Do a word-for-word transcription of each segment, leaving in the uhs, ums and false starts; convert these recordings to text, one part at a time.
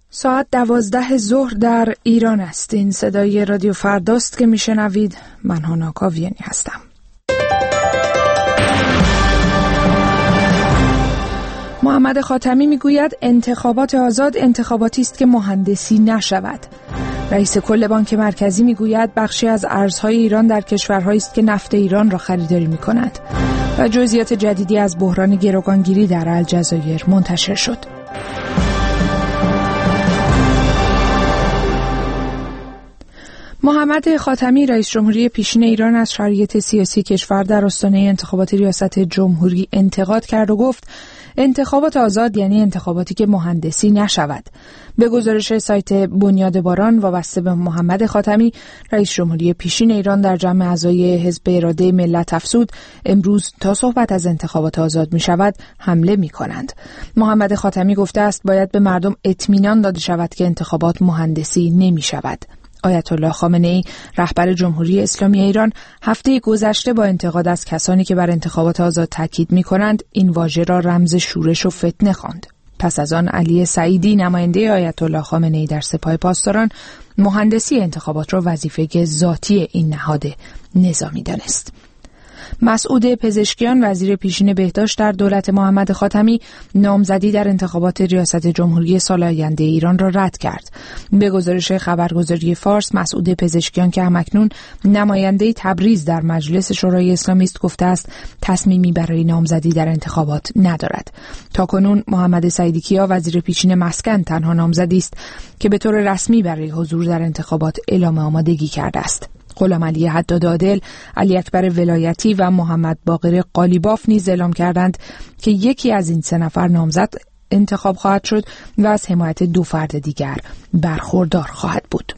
ساعت دوازده ظهر در ایران است. این صدای رادیو فرداست که میشنوید. من هانا کاویانی هستم. محمد خاتمی میگوید انتخابات آزاد انتخاباتی است که مهندسی نشود. رئیس کل بانک مرکزی میگوید بخشی از ارزهای ایران در کشورهایی است که نفت ایران را خریداری می‌کند. و جزئیات جدیدی از بحران گروگانگیری در الجزایر منتشر شد. محمد خاتمی رئیس جمهوری پیشین ایران از شرایط سیاسی کشور در آستانه انتخابات ریاست جمهوری انتقاد کرد و گفت انتخابات آزاد یعنی انتخاباتی که مهندسی نشود. به گزارش سایت بنیاد باران وابسته به محمد خاتمی، رئیس جمهوری پیشین ایران در جمع اعضای حزب اراده ملت افزود امروز تا صحبت از انتخابات آزاد می شود حمله می کنند. محمد خاتمی گفته است باید به مردم اطمینان داده شود که انتخابات مهندسی نمی شود. آیت الله خامنه‌ای رهبر جمهوری اسلامی ایران هفته گذشته با انتقاد از کسانی که بر انتخابات آزاد تاکید می‌کنند این واژه را رمز شورش و فتنه خواند. پس از آن علی سعیدی نماینده آیت الله خامنه‌ای در سپاه پاسداران مهندسی انتخابات را وظیفه ذاتی این نهاد نظامی دانست. مسعود پزشکیان وزیر پیشین بهداشت در دولت محمد خاتمی نامزدی در انتخابات ریاست جمهوری سال آینده ایران را رد کرد. به گزارش خبرگزاری فارس، مسعود پزشکیان که همکنون نماینده تبریز در مجلس شورای اسلامی است گفته است تصمیمی برای نامزدی در انتخابات ندارد. تاکنون محمد سعیدی کیا وزیر پیشین مسکن تنها نامزدی است که به طور رسمی برای حضور در انتخابات اعلام آمادگی کرده است. غلام علی حداد عادل، علی اکبر ولایتی و محمد باقر قالیباف نیز اعلام کردند که یکی از این سه نفر نامزد انتخاب خواهد شد و از حمایت دو فرد دیگر برخوردار خواهد بود.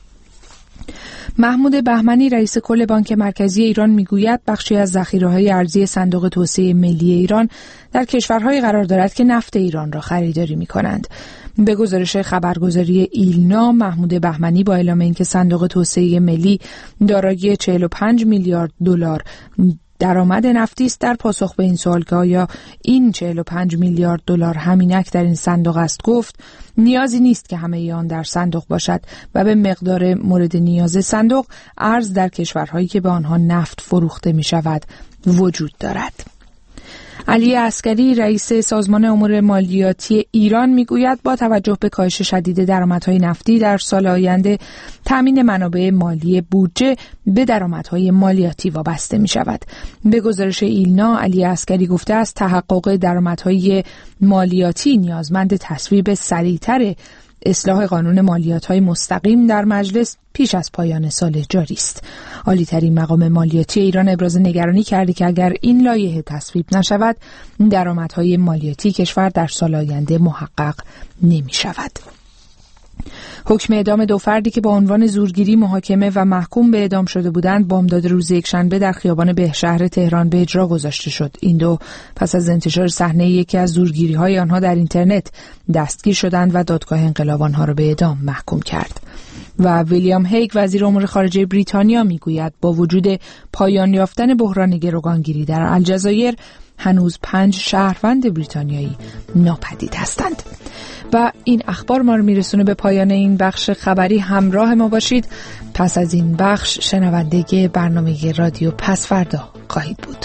محمود بهمنی رئیس کل بانک مرکزی ایران میگوید بخشی از ذخیره‌های ارزی صندوق توسعه ملی ایران در کشورهایی قرار دارد که نفت ایران را خریداری می‌کنند. به گزارش خبرگزاری ایلنا، محمود بهمنی با اعلام اینکه صندوق توسعه ملی دارایی چهل و پنج میلیارد دلار درآمد نفتی است در پاسخ به این سوال که آیا این چهل و پنج میلیارد دلار همینک در این صندوق است گفت نیازی نیست که همه آن در صندوق باشد و به مقدار مورد نیاز صندوق ارز در کشورهایی که به آنها نفت فروخته می شود وجود دارد. علی عسکری رئیس سازمان امور مالیاتی ایران میگوید با توجه به کاهش شدید درآمدهای نفتی در سال آینده تامین منابع مالی بودجه به درآمدهای مالیاتی وابسته می شود. به گزارش ایلنا، علی عسکری گفته است تحقق درآمدهای مالیاتی نیازمند تصویب سریعتر اصلاح قانون مالیات‌های مستقیم در مجلس پیش از پایان سال جاری است. عالی‌ترین مقام مالیاتی ایران ابراز نگرانی کرده که اگر این لایحه تصویب نشود، درآمدهای مالیاتی کشور در سال آینده محقق نمی‌شود. حکم اعدام دو فردی که با عنوان زورگیری محاکمه و محکوم به اعدام شده بودند بامداد روز یکشنبه در خیابان بهشهر تهران به اجرا گذاشته شد. این دو پس از انتشار صحنه یکی از زورگیری‌های آنها در اینترنت دستگیر شدند و دادگاه انقلاب آنها را به اعدام محکوم کرد. و ویلیام هیگ وزیر امور خارجه بریتانیا میگوید با وجود پایان یافتن بحران گروگانگیری در الجزایر هنوز پنج شهروند بریتانیایی ناپدید هستند. و این اخبار ما رو میرسونه به پایان این بخش خبری. همراه ما باشید. پس از این بخش شنونده برنامه رادیو پس فردا خواهید بود.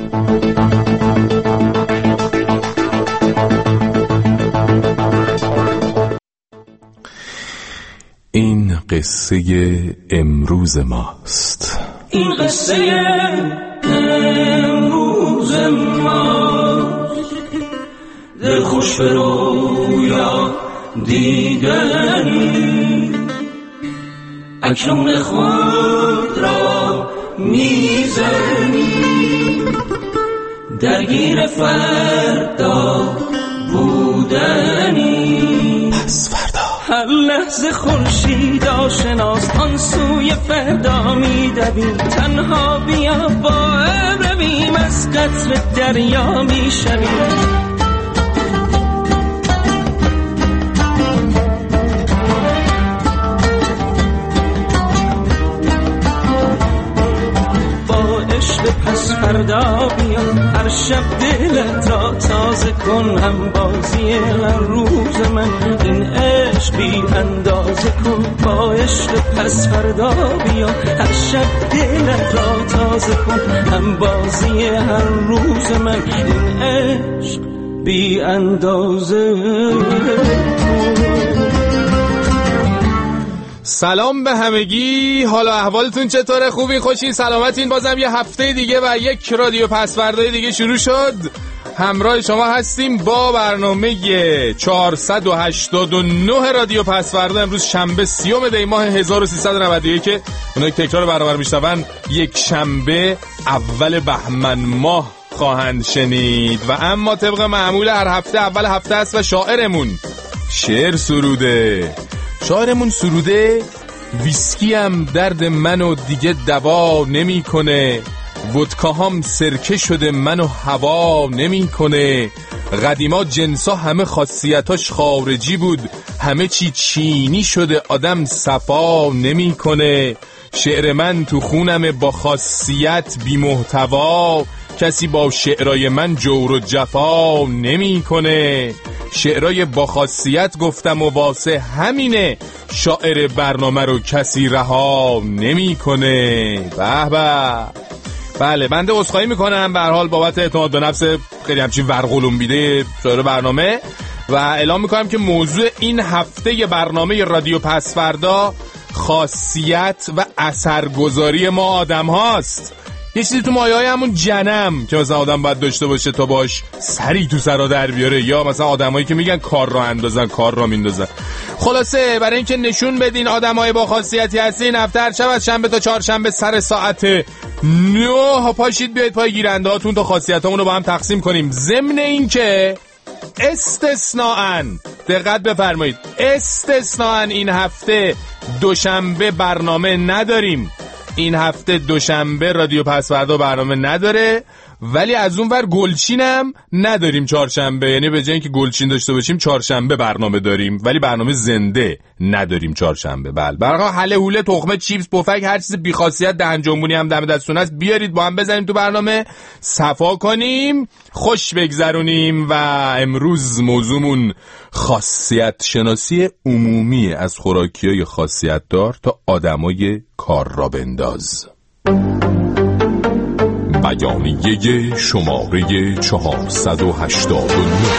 این قصه امروز ماست. این قصه امروز ماست. دل خوش به رویا دیدن اکنون خود را میزنی درگیر فردا بودنی. پس فردا هر لحظه خورشید آشناست آن سوی فردا میدویم تنها بیا با ابر رویم از قطر دریا میشویم. پس فردا بیا هر شب دلت را تازه کن هم بازی هر روز من این عشق بی اندازه کن، با عشق پس فردا بیا، هر شب دلت را تازه کن، هم بازی هر روز من این عشق بی اندازه. سلام به همگی، حالا احوالتون چطوره؟ خوبین؟ خوشین؟ سلامتین؟ بازم یه هفته دیگه و یک رادیو پسوردای دیگه شروع شد. همراه شما هستیم با برنامه چهارصد و هشتاد و نه رادیو پسوردا. امروز شنبه سیوم دی ماه هزار و سیصد و نود و یک. اونایی که تکرار برنامه رو میشنون یک شنبه اول بهمن ماه خواهند شنید. و اما طبق معمول هر هفته اول هفته است و شاعرمون شعر سروده. شاعرمون سروده ویسکی هم درد منو دیگه دوا نمی کنه، ودکاهام سرکه شده منو هوا نمی کنه، قدیما جنسا همه خاصیتاش خارجی بود، همه چی چینی شده آدم صفا نمی کنه، شعر من تو خونم با خاصیت بی محتوا، کسی با شعرای من جور و جفا نمی کنه، شعرای با خاصیت گفتم و واسه همینه شاعر برنامه رو کسی رها نمی کنه. به به. بله بنده عذرخواهی میکنم به هر حال بابت اعتماد به نفس خیلی همچین ورقلوم بیده شاعر برنامه و اعلام میکنم که موضوع این هفته برنامه رادیو پسوردا خاصیت و اثرگذاری ما آدم هاست. یه چیزی تو مایه‌های همون جنم که مثلا آدم باید داشته باشه تا باش سری تو سرا در بیاره، یا مثلا آدمایی که میگن کار را اندازن کار را میندازن. خلاصه برای اینکه نشون بدین آدمای با خاصیتی هستین، هفته هر شب از شنبه تا چهارشنبه سر ساعت نه پاشید بیاید پای گیرنده هاتون تا خاصیتامون رو با هم تقسیم کنیم. ضمن این که استثناءً دقت بفرمایید استثناءً این هفته دوشنبه برنامه نداریم. این هفته دوشنبه رادیو پسوردا برنامه نداره، ولی از اون ور گلچینم نداریم چهارشنبه، یعنی به جای اینکه گلچین داشته باشیم چهارشنبه برنامه داریم ولی برنامه زنده نداریم چهارشنبه. بله برای حله حوله تخمه چیپس پفک هر چیز بی خاصیت دهن جنبونی هم دم دستون است بیارید با هم بزنیم تو برنامه، صفا کنیم، خوش بگذرونیم. و امروز موضوعمون خاصیت شناسی عمومی از خوراکیای خاصیت دار تا آدمای کار را بنداز. بیانیه شماره چهارصد و هشتاد و نه.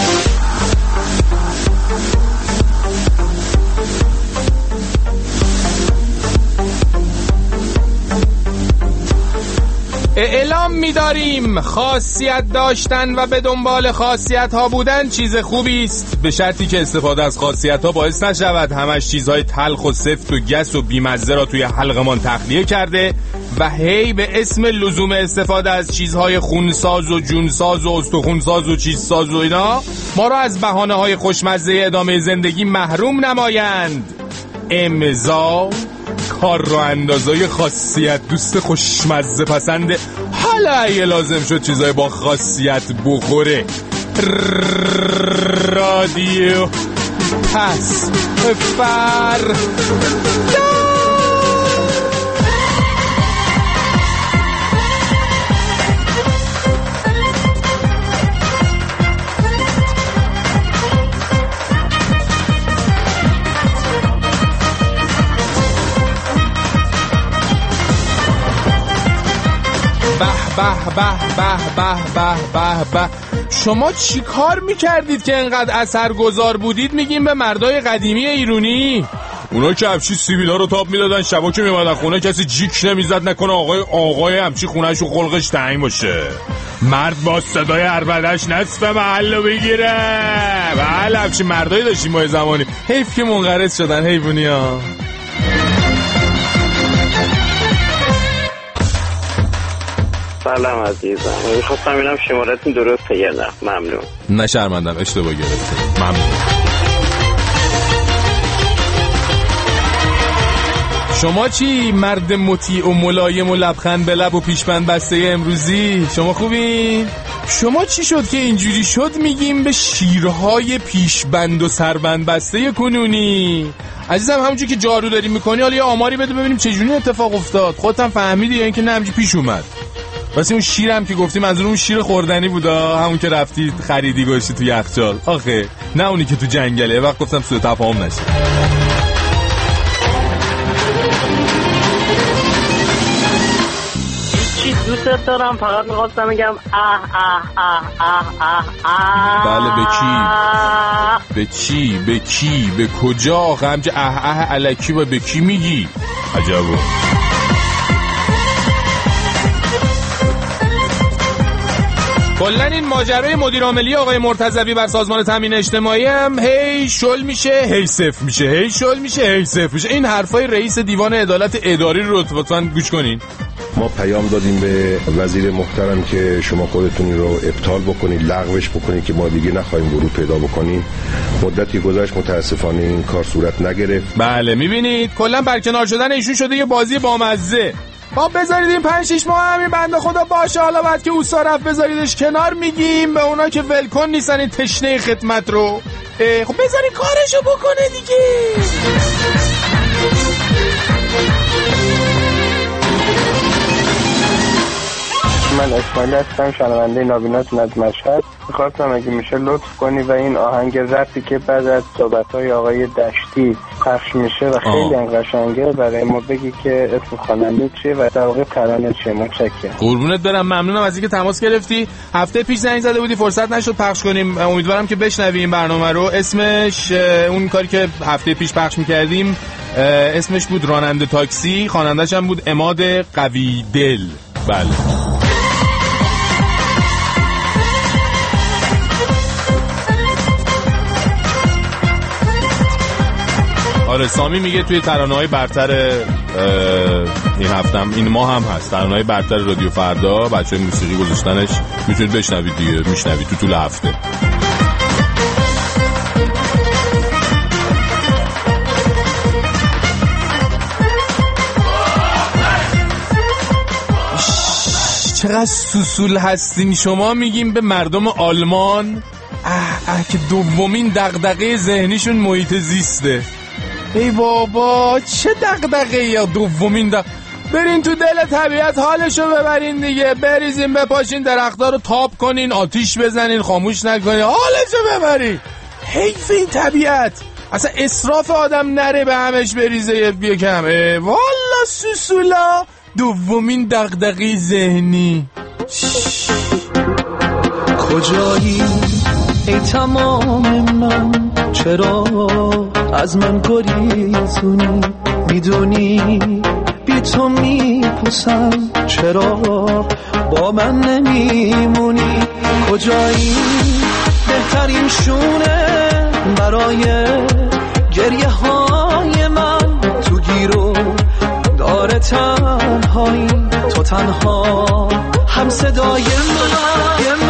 اعلام می‌داریم خاصیت داشتن و به دنبال خاصیت ها بودن چیز خوبی است، به شرطی که استفاده از خاصیت ها باعث نشود همش چیزهای تلخ و سفت و گس و بیمزه را توی حلقمان تخلیه کرده و هی به اسم لزوم استفاده از چیزهای خونساز و جونساز و استخونساز و چیزساز و اینا ما را از بهانه‌های خوشمزه ادامه زندگی محروم نمایند. امضا کار رو اندازای خاصیت دوست خوشمزه پسنده، حالا اگه لازم شد چیزای با خاصیت بخوره. رادیو پس فر به به به به به به به. شما چی کار میکردید که انقدر اثرگذار بودید؟ میگیم به مردای قدیمی ایرانی، اونا که همچی سیبیلا رو تاب میدادن، شبا که میمدن خونه کسی جیک نمیزد نکنه آقای آقای همچی خونهش و خلقش تنگ باشه، مرد با صدای عربدش نصف محل بگیره. بله همچی مردایی داشتیم ما زمانی، حیف که منقرض شدن حیوانی ها. سلام عزیزم، میخواستم اینم شمارتون درسته یا نه؟ ممنون. نه شرمندم، اشتباه گرفته. ممنون. شما چی مرد مطیع و ملایم و لبخند به لب و پیشبند بسته امروزی؟ شما خوبین؟ شما چی شد که اینجوری شد میگیم به شیرهای پیشبند و سربند بسته کنونی؟ عزیزم همونجور که جارو داری میکنی حالا یه آماری بده ببینیم چجوری اتفاق افتاد. خودت هم فهمیدی یا اینکه نه همینجوری پیش اومد؟ واسه اون شیرم که گفتی منظور اون شیر خوردنی بودا، همون که رفتی خریدی گوشتی تو یخچال. آخه نه اونی که تو جنگله. وقت گفتم سوء تفاهم نشه. دوست دارم، فقط میخواستم بگم اه اه اه اه اه اه. بله به کی؟ به چی؟ به کی؟ به کجا؟ آخه همچه اه اه الکی و به کی میگی؟ عجبو. کلن این ماجرای مدیر عاملی آقای مرتضوی بر سازمان تامین اجتماعی هم هی شل میشه هی صفر میشه، هی شل میشه هی صفر میشه. این حرفای رئیس دیوان عدالت اداری رو لطفاً گوش کنین. ما پیام دادیم به وزیر محترم که شما خودتون رو ابطال بکنید، لغوش بکنید که ما دیگه نخواهیم ورود پیدا بکنیم. مدتی گذشت، متاسفانه این کار صورت نگرفت. بله میبینید کلا برکنار شدن ایشون شده یه بازی بامزه. با بذارید این پنج شش ماه همین بنده خدا باشه، حالا بعد که اوسا رفت بذاریدش کنار. میگیم به اونا که ولکن نیستن این تشنه خدمت رو. خب بذارید کارشو بکنه دیگه. من اسماعیل هستم، شنونده نابیناتون از مشهد. می‌خواستم اگه میشه لطف کنی و این آهنگ رپی که بعد از صحبت‌های آقای دشتی پخش میشه و خیلی قشنگه برای ما بگی که اسم خواننده چیه و در واقع ترانه چیه. متشکرم. قربونت برم، ممنونم از اینکه تماس گرفتی. هفته پیش زنگ زده بودی فرصت نشد پخش کنیم. امیدوارم که بشنوی این برنامه رو. اسمش اون کاری که هفته پیش پخش می‌کردیم اسمش بود راننده تاکسی، خواننده‌ش هم بود عماد قوی دل. بله. آره سامی میگه توی ترانه‌های برتر این هفتم این ماه هم هست، ترانه‌های برتر رادیو فردا. بچه‌های موسیقی گذاشتنش، میتونید بشنوید دیگه، میشنوید تو طول هفته. چقدر سوسول هستین شما. میگیم به مردم آلمان اه اه که دومین دغدغه ذهنیشون محیط زیسته. ای بابا چه دغدغه‌ای یا دومین دغدغه. برین تو دل طبیعت حالشو ببرین دیگه، بریزین بپاشین درخت‌ها رو تاب کنین، آتیش بزنین، خاموش نکنین، حالشو ببرین. حیف این طبیعت، اصلا اسراف آدم نره به همش بریزه یکم. والا سوسولا دومین دغدغه ذهنی. کجایی ای تمام من، چرا از من گریزونی؟ میدونی بی تو میپوسم، چرا با من نمیمونی؟ کجایی بهترین شونه برای گریه های من؟ تو گیرو داره تنهایی، تو تنها هم صدای من.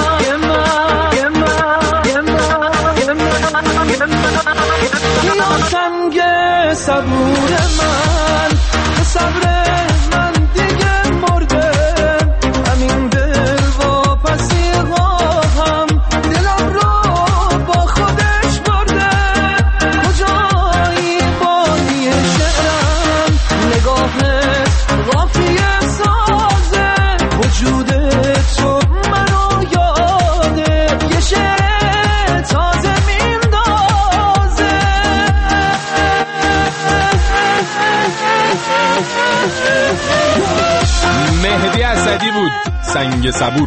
یا سنگ صبور من، صبر من دیگه مرده، همین دل و پسی هم دلم رو با خودش برده. کجایی بانی شعرم، نگاهت قافیه سازه، وجود تو منو یاده، یه شعر تازه مهدی اسدی بود، سنگ صبور.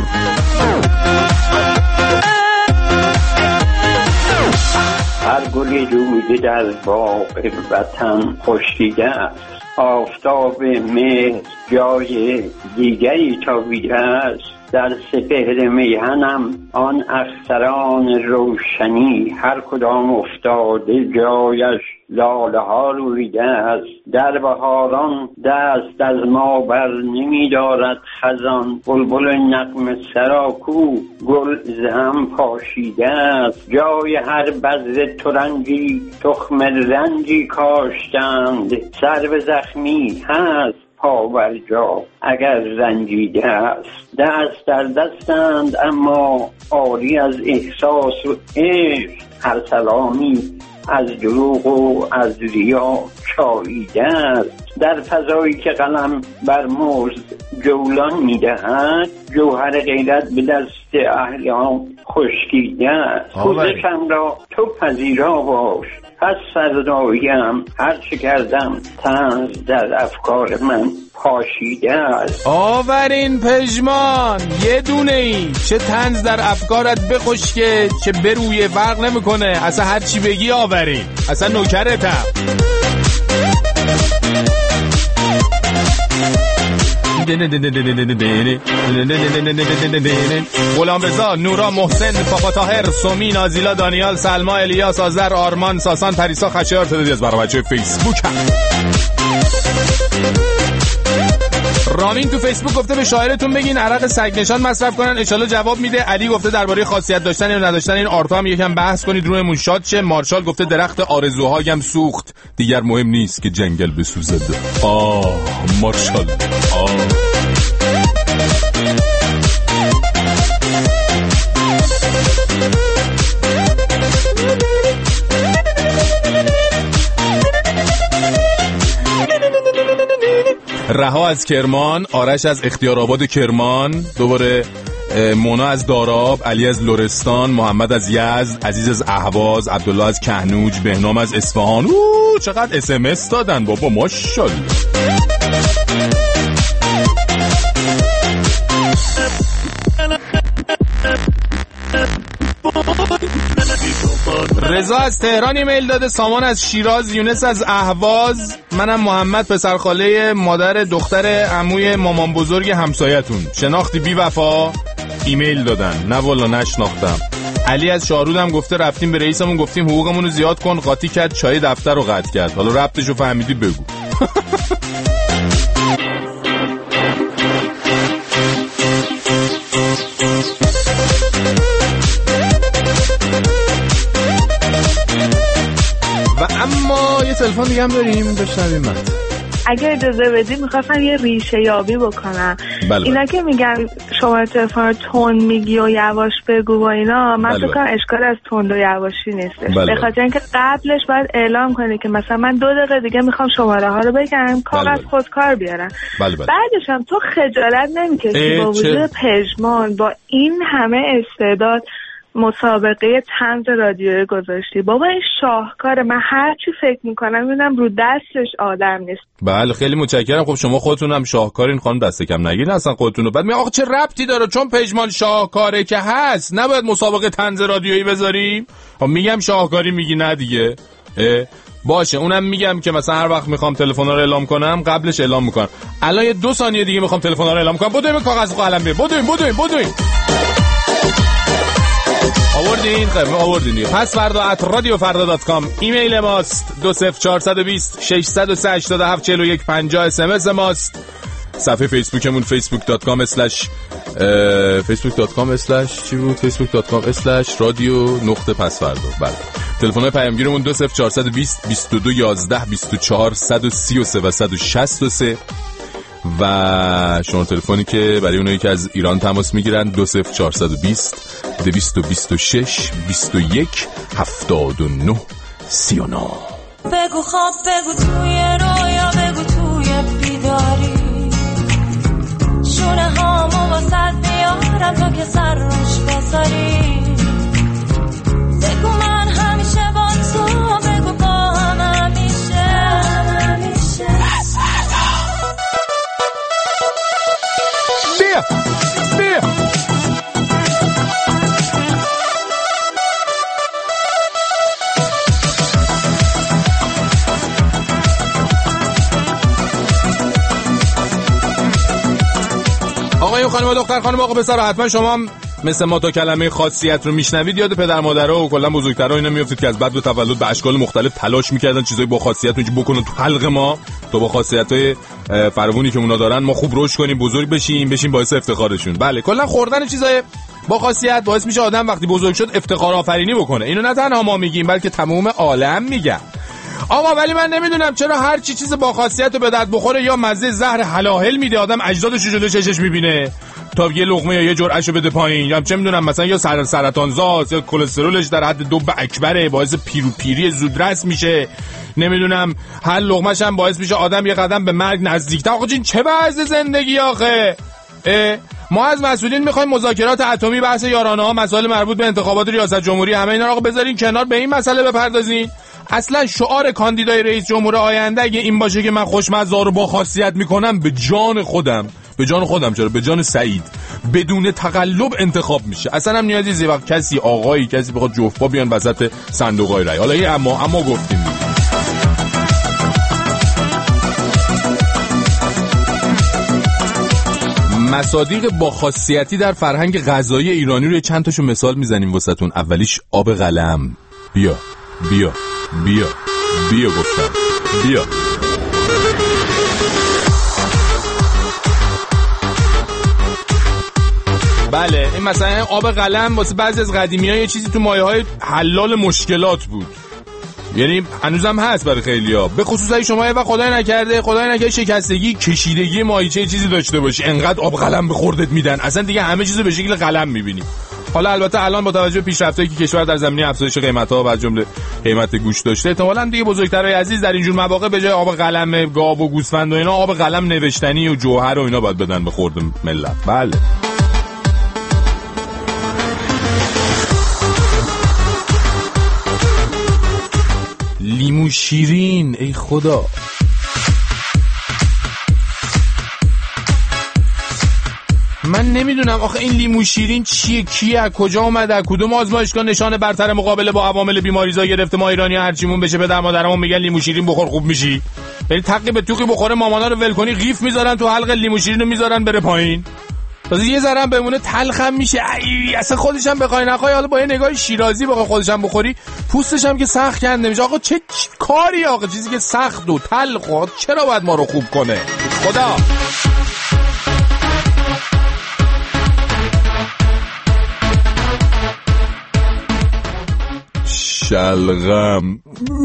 هر گلی رویده در باغ وطن خوش دیده است، آفتاب مهر جای دیگری تابیده است. در سپهر میهنم آن اختران روشنی، هر کدام افتاده جایش لاله ها رویده است. در بهاران دست از ما بر نمی دارد خزان، بلبل نغمه سراکو گل زهم پاشیده است. جای هر بذر ترنجی تخم رنجی کاشتند، سرو زخمی هست پاور جا اگر رنجیده است. دست در دستند اما عاری از احساس و عشق، هر سلامی از دروغ و از ریا چاییده است. در فضایی که قلم بر مزد جولان میدهد، جوهر غیرت به دست اهلیان خشکیده است. پوزشم را تو پذیرا باش، پس فرداییم هر چه کردم طنز در افکار من پاشیده است. آورین پژمان، یه دونه ای چه طنز در افکارت بخشکه، چه بروی فرق نمیکنه، اصلا هر چی بگی آورین، اصلا نوکرتم. غلامرضا، نورا، محسن، پاپا طاهر، سومی، نازیلا، دانیال، سلما، الیاس، آذر، آرمان، ساسان، پریسا، خشایار تعدادی از برای بچه فیسبوک هم. رامین تو فیسبوک گفته به شاعرتون بگین عرق سگ نشان مصرف کنن، انشالله جواب میده. علی گفته درباره خاصیت داشتن یا نداشتن این آرتا هم یکم بحث کنید روحمون شاد شه. مارشال گفته درخت آرزوهایم سوخت، دیگر مهم نیست که جنگل بسوزد. آه مارشال آه. رها از کرمان، آرش از اختیارآباد کرمان، دوباره مونا از داراب، علی از لرستان، محمد از یزد، عزیز از اهواز، عبدالله از کهنوج، بهنام از اصفهان. اوه چقدر اس ام اس دادن بابا، ماشاءالله. رضا از تهران ایمیل داده، سامان از شیراز، یونس از اهواز، منم محمد پسرخاله مادر دختر عموی مامان بزرگ همسایتون. شناختی بی وفا ایمیل دادن، نه والا نشناختم. علی از شاهرودم گفته رفتیم به رئیسمون گفتیم حقوقمون رو زیاد کن، قاطی کرد، چای دفتر رو قطع کرد. حالا ربطشو فهمیدی بگو. و اما یه تلفن دیگه هم داریم، بشنویم من. اگه اجازه بدید میخواستم یه ریشه یابی بکنم. بله اینا بله. که میگن شما تلفن تون میگی و یواش بگو و اینا، من فکر کنم اشکال از تند و یواشی نیستش. بله به خاطر اینکه قبلش باید اعلام کنی که مثلا من دو دقیقه دیگه میخوام شماره ها رو بگم، کاغذ بله خودکار بیارم. بله بله. بعدش هم تو خجالت نمیکشی با وجود پژمان با این همه استعداد مسابقه طنز رادیویی گذاشتی؟ بابا این شاهکاره، من هر چی فکر میکنم میبینم رو دستش آدم نیست. بله خیلی متشکرم. خب شما خودتون هم شاهکارین خانم، دست کم نگیرین اصلا خودتون رو. بعد میگه آخه چه ربطی داره چون پژمان شاهکاره که هست نباید مسابقه طنز رادیویی بذاریم؟ خب میگم شاهکاری، میگی نه دیگه. باشه اونم میگم که مثلا هر وقت میخوام تلفن‌ها رو اعلام کنم قبلش اعلام میکنم. الان یه دو ثانیه دیگه میخوام تلفن‌ها رو اعلام کنم، بدویم کاغذ و قلم بیار، بدویم بدویم بدویم. آوردین؟ خیلی آوردین دیگه. پس فردا ات رادیو فردا دات کام ایمیل ماست، دو صفر چهارصد و بیست ششصد و سه هشتاد و هفت چهل و یک پنجاه اس ام اس ماست. صفحه فیسبوکمون فیسبوک دات کام اسلش فیسبوک دات کام اسلش چی بود فیسبوک دات کام اسلش رادیو نقطه پس فردا. بله تلفن‌های پیامگیرمون دو صفر چهارصد و بیست بیست و دو یازده بیست و چهار صد و سی و سه و صد و شصت و سه و شماره تلفنی که برای اونایی که از ایران تماس میگیرن دو صفر چهارصد و بیست دویست و بیست و شش بیست و یک هفتاد و نه سی و نه. بگو خواب بگو توی رویا بگو توی بیداری، شونه هامو واسد بیارم تو که سر روش بذاری. بگو من همیشه با تو، بگو با هم همیشه همیشه. بیا بیا آقایون خانم دختر خانم آقا پسر، حتما شما هم مثل ما تا کلمه خاصیت رو میشنوید یاد پدر مادرها و کلا بزرگترها اینا میافتید که از بعد به تولد به اشکال مختلف تلاش میکردن چیزای با خاصیت رو بکنن تو حلق ما، تو با خاصیت‌های فراوانی که اونا دارن ما خوب رشد کنیم، بزرگ بشیم، بشیم باعث افتخارشون. بله کلا خوردن چیزای با خاصیت باعث میشه آدم وقتی بزرگ شد افتخار آفرینی بکنه. اینو نه تنها ما میگیم بلکه تمام عالم میگن. آقا ولی من نمیدونم چرا هر چی چیز با خاصیت رو به درد بخوره یا مزه زهر حلاهل میده آدم اجدادش رو جلوی چشش میبینه، تا یه لقمه یا یه جرعه‌شو بده پایین، یا چه میدونم مثلا یا سر سرطان زاست یا کلسترولش در حد دو اکبره، باعث پیرو پیری زودرس میشه، نمیدونم هر لقمه‌ش هم باعث میشه آدم یه قدم به مرگ نزدیک‌تر. آقا این چه وضع زندگی آخه؟ ما از مسئولین میخوایم مذاکرات اتمی، بحث یارانه‌ها، مسائل مربوط به انتخابات ریاست جمهوری، همه اینا رو آقا بذارین کنار، به این مسئله بپردازین. اصلا شعار کاندیدای رئیس جمهور آینده اگه این باشه که من خوشمزه رو با خاصیت میکنم، به جان خودم به جان خودم چرا به جان سعید بدون تقلب انتخاب میشه. اصلا هم نیازی زی وقت کسی آقایی کسی بخواد جفت بیان وسط صندوقای رای. حالا این اما اما گفتیم مصادیق با خاصیتی در فرهنگ غذایی ایرانی رو چند تاشو مثال میزنیم واسهتون. اولیش آب قلم. بیا بیا بیا بیا گفتم بیا. بله این مثلا آب قلم واسه بعضی از قدیمی‌ها یه چیزی تو مایه‌های حلال مشکلات بود، یعنی هنوزم هست برای خیلی‌ها، به خصوص اگه شما یه وقت خدای نکرده خدای نکرده شکستگی کشیدگی ماهیچه چیزی داشته باشی، انقدر آب قلم به خوردت میدن اصلا دیگه همه چیزو به شکل قلم می‌بینی. حالا البته الان با توجه به پیشرفتایی که کشور در زمینه افزایش قیمت‌ها و از جمله قیمت گوشت داشته، احتمالاً دیگه بزرگترای عزیز در این جور مواقع به جای آب قلم گاو و گوسفند و اینا آب قلم نوشتنی و جوهر و اینا باید بدن به خورد ملت. بله لیمو شیرین، ای خدا. من نمیدونم آخه این لیمو شیرین چیه، کیه، از کجا اومده، از کدوم آزمایشگاه نشانه برتر مقابله با عوامل بیماریزا گرفته ما ایرانی هرچیمون بشه پدر مادرمون میگن لیمو شیرین بخور خوب میشی، یعنی تقی به توقی بخوره مامانا رو ول کنی قیف میذارن تو حلق لیمو شیرین رو میذارن بره پایین، تازه یه ذره بمونه تلخم میشه. ای اصلا خودش هم بخوای نخوای، حالا با یه نگاه شیرازی بخوای خودش هم بخوری پوستش هم که سخت کنده میشه. آقا چه کاری آقا، چیزی که سخت و تلخ چرا باید ما رو خوب کنه خدا؟ شلغم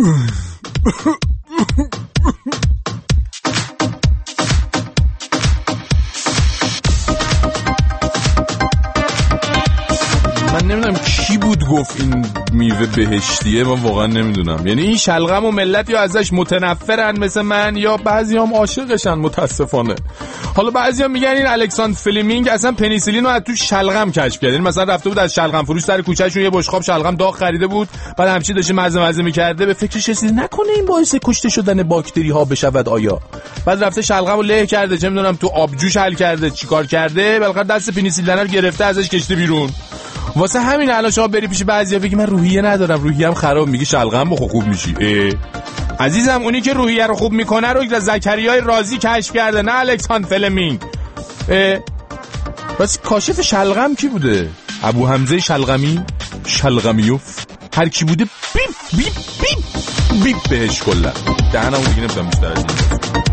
من نمیدونم کی بود گفت این میوه بهشتیه، من واقعا نمیدونم. یعنی این شلغم و ملت یا ازش متنفرن مثل من یا بعضی هم عاشقشن متاسفانه. حالا بعضی هم میگن این الکساندر فلمینگ اصلا پنیسیلین رو از تو شلغم کشف کرد، یعنی مثلا رفته بود از شلغم فروش سر کوچه‌شون یه بشقاب شلغم داغ خریده بود، بعد همچین داشته مزه مزه می‌کرده، به فکرش رسید نکنه این باعث کشته شدن باکتری ها بشود آیا، بعد رفته شلغم رو له کرده، چه میدونم تو آبجوش حل کرده چیکار کرده، بالاخره دست پنیسیلین رو گرفته ازش کشته بیرون. واسه همین الان شما بری پیش بعضیا بگی من روحیه ندارم، روحیه‌ام خراب، میگی شلغم بخور خوب میشی. عزیزم اونی که روحیه رو خوب میکنه رو زکریای رازی کشف کرده، نه الکساندر فلمینگ. بس کاشف شلغم کی بوده؟ ابو حمزه شلغمی، شلغمیوف، هر کی بوده بیپ بیپ بیپ بیپ بهش کلا دهنمو دیگه نمیتونم بیشتر از این.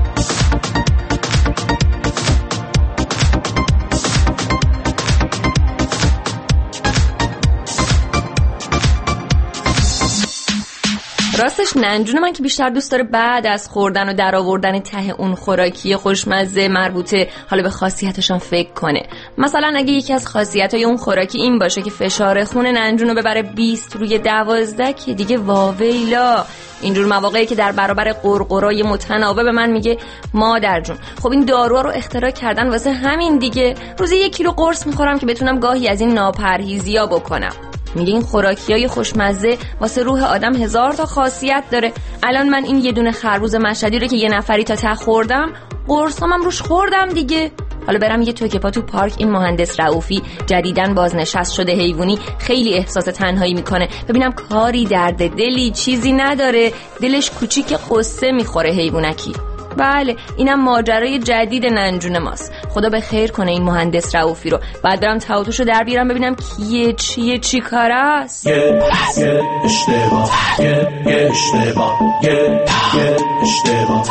راستش ننجون من که بیشتر دوست داره بعد از خوردن و در آوردن ته اون خوراکی خوشمزه مربوطه حالا به خاصیتشان فکر کنه. مثلا اگه یکی از خاصیت‌های اون خوراکی این باشه که فشار خون ننجون رو ببره بیست روی دوازده که دیگه واویلا. اینجور مواقعی که در برابر قرقرای متناوب به من میگه مادر جون خب این داروها رو اختراع کردن واسه همین دیگه، روزی یک کیلو قرص میخورم که بتونم گاهی از این ناپرهیزی‌ها بکنم. میگه این خوراکیای خوشمزه واسه روح آدم هزار تا خاصیت داره. الان من این یه دونه خربوز مشهدی رو که یه نفری تا ته خوردم، قرصامم روش خوردم دیگه. حالا برم یه توکپا تو پارک این مهندس رؤوفی جدیداً بازنشست شده حیوانی خیلی احساس تنهایی میکنه، ببینم کاری درد دلی چیزی نداره، دلش کوچیک قصه میخوره حیوانکی. بله اینم ماجرای جدید ننجون ماست. خدا به خیر کنه این مهندس رؤوفی رو. بعد برم تاوتوشو در بیارم ببینم کیه چیه چی کار است. یه یه اشتباه یه یه اشتباه یه یه اشتباه.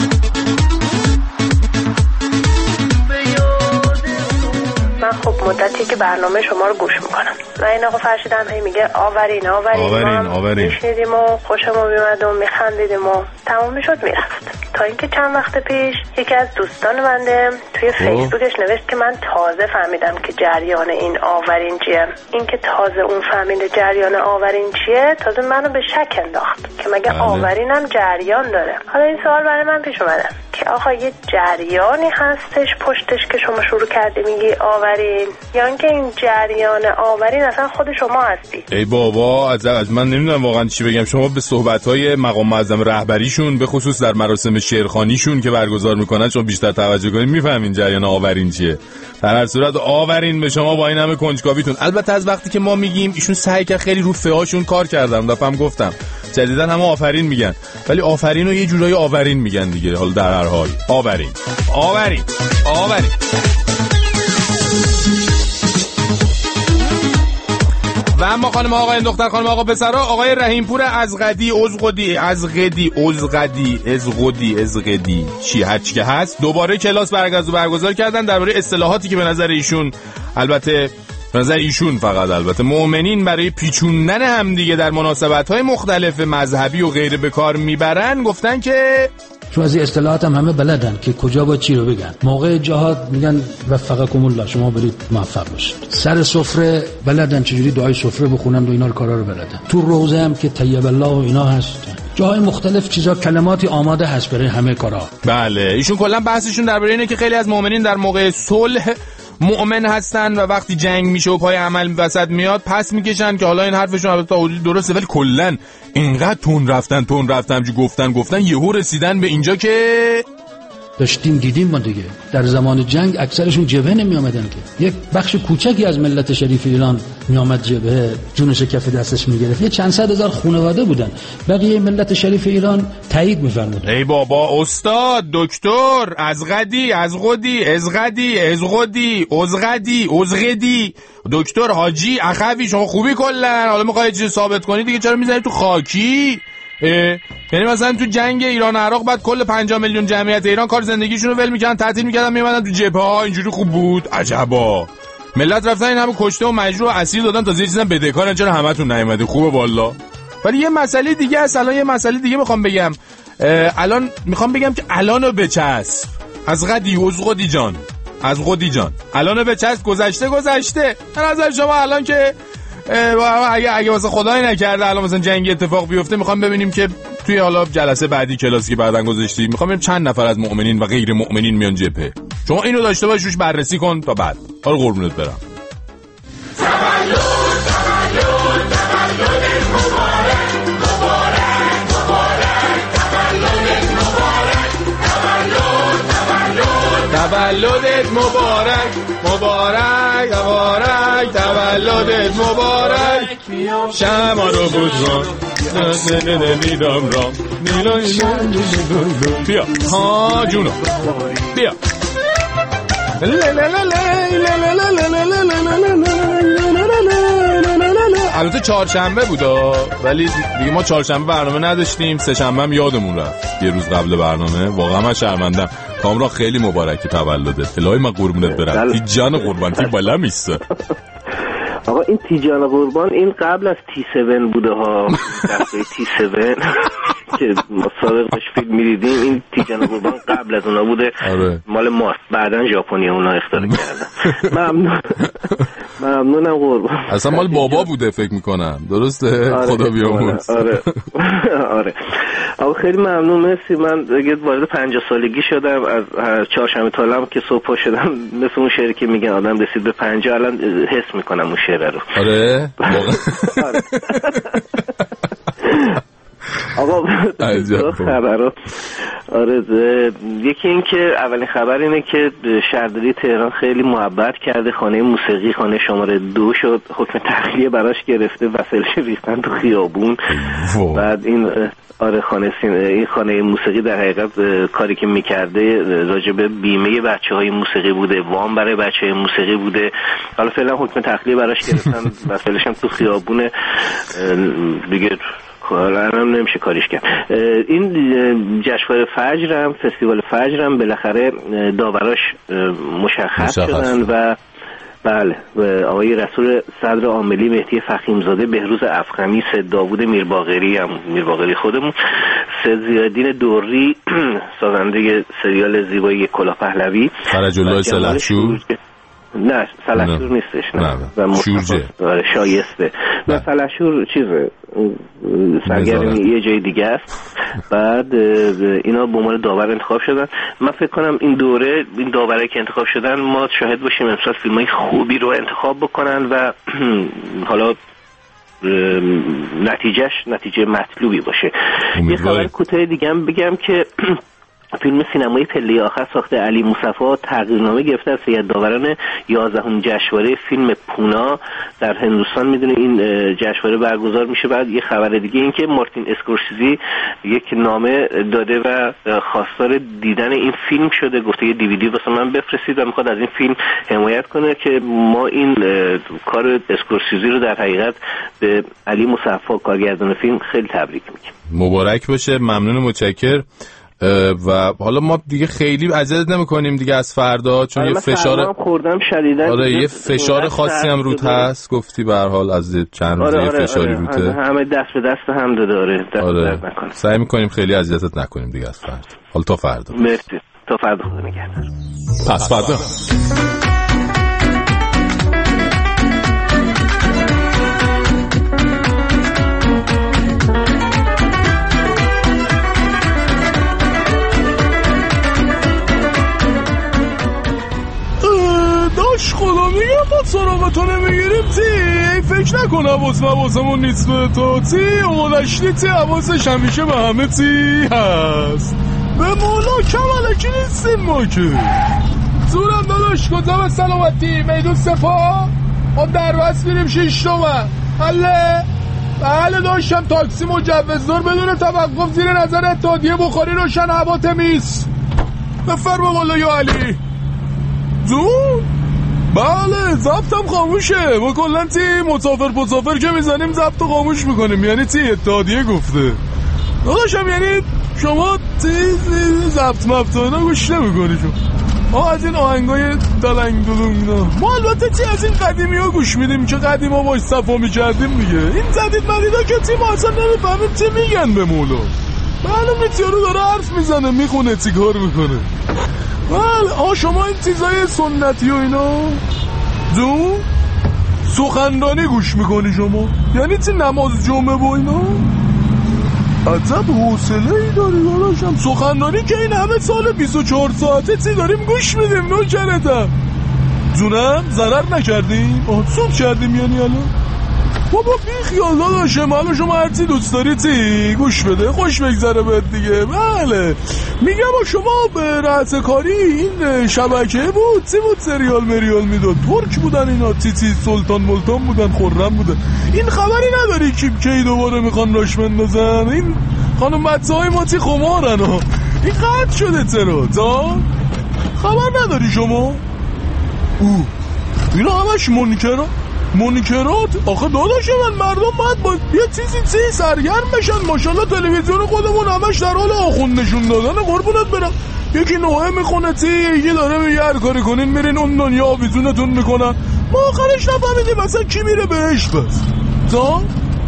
مدت تیک برنامه شما رو گوش میکنم و این آقا فرشیدم هی میگه آورین آورین آورین آورین میشنیدیم و خوشمون میومد و میخندیدیم و تمام میشد میرفت. تا اینکه چند وقت پیش یکی از دوستان بنده توی فیسبوکش نوشت که من تازه فهمیدم که جریان این آورین چیه. این که تازه اون فهمیده جریان آورین چیه تازه منو به شک انداخت که مگه بله. آورینم جریان داره. حالا این سوال برای من پیش اومده که آقا یه جریانی هستش پشتش که شما شروع کردی میگی آورین یا اینکه این جریان آورین اصلا خود شما هستی؟ ای بابا از, از من نمیدونم واقعا چی بگم. شما به صحبت‌های مقام معظم رهبریشون به خصوص در مراسم شعرخوانیشون که برگزار میکنن شما بیشتر توجه کنید میفهمین جریان آورین چیه. در هر صورت آورین به شما با این همه کنجکاویتون. البته از وقتی که ما میگیم ایشون سعی کرد خیلی رو فهاشون کار کردم دفعه هم گفتم جدیداً همه آفرین میگن ولی آفرین رو یه جورایی آورین میگن دیگه. حالا در هر حال آورین آورین آورین. و اما خانم آقای دختر خانم آقا پسرا آقای رحیمپور ازغدی ازغدی ازغدی ازغدی ازغدی ازغدی چی هر چی که هست دوباره کلاس برگزار کردن درباره اصطلاحاتی که به نظر ایشون البته به نظر ایشون فقط البته مؤمنین برای پیچوندن هم دیگه در مناسبت‌های مختلف مذهبی و غیره به کار میبرن. گفتن که چون از این اصطلاحات هم همه بلدن که کجا با چی رو بگن. موقع جهاد میگن وفقکم الله شما برید موفق باشید. سر سفره بلدن چجوری دعای سفره بخونن و اینا کارا رو بلدن. تو روزه هم که طیب الله و اینا هست. جاهای مختلف چیزا کلماتی آماده هست برای همه کارا. بله ایشون کلا بحثشون درباره اینه که خیلی از مؤمنین در موقع صلح مؤمن هستن و وقتی جنگ میشه و پای عمل وسط میاد پس میکشن که حالا این حرفشون البته تا حدودی درسته ولی کلا اینقدر تون رفتن تون رفتن جو گفتن گفتن یهو رسیدن به اینجا که داشتیم دیدیم ما دیگه در زمان جنگ اکثرشون جبهه نمی آمدن که یک بخش کوچکی از ملت شریف ایران می آمد جبهه جونش کف دستش می گرفت. یه چند صد هزار خانواده بودن بقیه ملت شریف ایران تایید می فرمودن. ای بابا استاد دکتر ازغدی ازغدی ازغدی ازغدی ازغدی ازغدی دکتر حاجی اخوی شما خوبی کلا حالا میخوای چیزی ثابت کنی دیگه چرا میزنی تو خاکی؟ یعنی مثلا تو جنگ ایران و عراق بعد کل پنجاه میلیون جمعیت ایران کار زندگیشون رو ول میکردن تعطیل میکردن میومدن تو جبهه ها اینجوری خوب بود. عجبا ملت رفتن این همه کشته و مجروح و اسیر دادن تا یه چیزا بدهکارن چرا همتون نیومده خوبه والا. ولی یه مسئله دیگه است الان یه مسئله دیگه میخوام بگم الان میخوام بگم که الانو بچسب از غدی ازغدی جان از غدی جان الانو بچسب گذشته گذشته. به نظر شما الان که اگه اگه واسه خدای نکرده الان مثلا جنگی اتفاق بیفته میخوام ببینیم که توی حالا جلسه بعدی کلاسی که بعدن گذاشتیم میخوام ببینیم چند نفر از مؤمنین و غیر مؤمنین میان جبهه. شما اینو داشته باش روش بررسی کن تا بعد. حالا قربونت برم. تولد تولد تولد مبارک مبارک مبارک تولد مبارک تولد تولد تولدت مبارک مبارک مبارک تولدت مبارک شما رو بودران نیدم رام بیا ها جونو بیا البته چهارشنبه بودا ولی دیگه ما چهارشنبه برنامه نداشتیم سه شنبه هم یادمون رفت یه روز قبل برنامه. واقعا من شرمندم. کامران خیلی مبارکه تولدت. الهی من قربونت برم. تی جان قربان تی بالا میسته. آقا این تیجان قربان این قبل از تی هفت بوده ها. دفعه تی هفت که ما سابقش فیلم می‌دیدیم این تیجان قربان قبل از اونا بوده. آره. مال ماست بعدن ژاپنی اونا اختراع کردن. ممنون ممنونم قربان. اصلا مال بابا بوده فکر می‌کنم. درسته؟ آره. خدا بیامرز. آره آره آقا خیلی ممنون مرسی. من دیگه وارد پنجاه سالگی شدم از چهارشنبه تالم که صبح پا شدم مثل اون شعری که میگن آدم رسید به پنجاه الان حس میکنم اون شعر رو. آره آره آقا دو خبر. آره یکی این که اولین خبر اینه که شهرداری تهران خیلی محبت کرده خانه موسیقی خانه شماره دو شد حکم تخلیه براش گرفته وسایلش ریختن تو خیابون. بعد این آره خانه سین... این خانه موسیقی در حقیقت کاری که میکرده راجب بیمه بچه های موسیقی بوده وام برای بچه های موسیقی بوده. حالا فعلا حکم تخلیه براش گرفتن وسایلش هم تو خیابونه دیگه حالا هم نمیشه کاریش کرد. این جشنواره فجر هم فستیوال فجر هم بالاخره داوراش مشخص, مشخص شدن و بله، آقای رسول صدر عاملی، مهدی فخیمزاده، بهروز افخمی، سید داوود میرباقری، هم میرباقری خودمون، سید زیادین دوری سازنده سریال زیبایی کلاه پهلوی، فرج الله سلحشور، نه سلحشور نیستش، نه و شورجه شایسته، نه سلحشور چیزه سرگرمی یه جای دیگه است. بعد اینا به عنوان داور انتخاب شدن. من فکر کنم این دوره این داورایی که انتخاب شدن ما شاهد باشیم امسال فیلمای خوبی رو انتخاب بکنن و حالا نتیجهش نتیجه مطلوبی باشه. یه خبر کوتاه دیگه هم بگم که فیلم سینمایی پله آخر ساخته علی مصطفی تغییرنامه گرفته از هیئت داوران یازدهمین جشنواره فیلم پونا در هندوستان. میدونه این جشنواره برگزار میشه. بعد یه خبر دیگه این که مارتین اسکورسیزی یک نامه داده و خواستار دیدن این فیلم شده، گفته یه دیویدی واسه من بفرستید و میخواد از این فیلم حمایت کنه که ما این کار اسکورسیزی رو در حقیقت به علی مصطفی کارگردان فیلم خیلی تبریک میگیم. مبارک باشه، ممنون، متشکرم. و حالا ما دیگه خیلی اذیت نمی‌کنیم دیگه از فردا، چون یه فشار خوردم شدیداً. آره یه فشار خاصی هم روت هست، گفتی به هر حال از چند روزه آره آره فشاری آره روته. همه دست به دست هم داره، دست آره. درد نکنه. سعی می‌کنیم خیلی اذیتت نکنیم دیگه از فردا. حالا تا فردا. مرسی. تا فردا خدا نگهدار. پس فردا. خدا میگم ما سراغتو نمیگیریم تی فکر نکنم واسه واسمون نیست به تو تی اولشتی تی حواسش همیشه به همه تی هست. به مولا کم علکی نیستیم ما که زورم داداش کجا به سلامتی میدون سپاه ما در بس میریم شیش تومن حله بله داشتم تاکسی مجوزدار بدون توقف زیر نظر اتحادیه بخاری روشن هوا تمیز. بفرما والا یا علی زون. بله ضبطم خاموشه، ما کلا تی مسافر مسافر که میزنیم ضبط خاموش میکنیم، یعنی تی اتحادیه گفته داداشم، یعنی شما تی ضبط مبط اینا گوش نمیکنی شما. ما از این آهنگای دلنگ دلونگ ما البته تی از این قدیمی ها گوش میدیم که قدیم ها باش صفا میکردیم دیگه. این جدید مدیدا که تی ما اصلا نمیفهمیم چی میگن به مولا. بله میتیارو داره حرف میزنه میخونه تی کار میکنه. بله آه شما این چیزای سنتی و اینا دو سخندانی گوش میکنی شما، یعنی چی نماز جمعه و اینا عجب حوصله ای داری داداشم. سخندانی که این همه سال بیست و چهار ساعته چی داریم گوش میدیم نوکرتم جونم ضرر نکردیم آه سود کردیم یعنی الان بابا بی خیال داداشم. حالا شما هرچی دوست داری تی گوش بده خوش بگذره بهت دیگه. بله میگم با شما به رأس کاری این شبکه بود تی بود سریال مریال میداد ترک بودن اینا تی تی سلطان ملتان بودن خرم بودن. این خبری نداری کی کی دوباره میخوان راش بندازن این خانم بچه های ما تی خمارن ها. این قطع شده چرا تا خبر نداری شما؟ او اینا همش منکرا منکرات آخه داداش من مردم باید با یه چیزی چیزی سرگرم بشن. ماشاءالله تلویزیون خودمون همش در حال آخوند نشون دادن قربونت برم. یکی نوعه میخونه تی یکی داره میگه هر کاری کنین میرین اون دنیا آویزونتون میکنن. ما آخرش نفهمیدیم مثلا کی میره بهش بس تا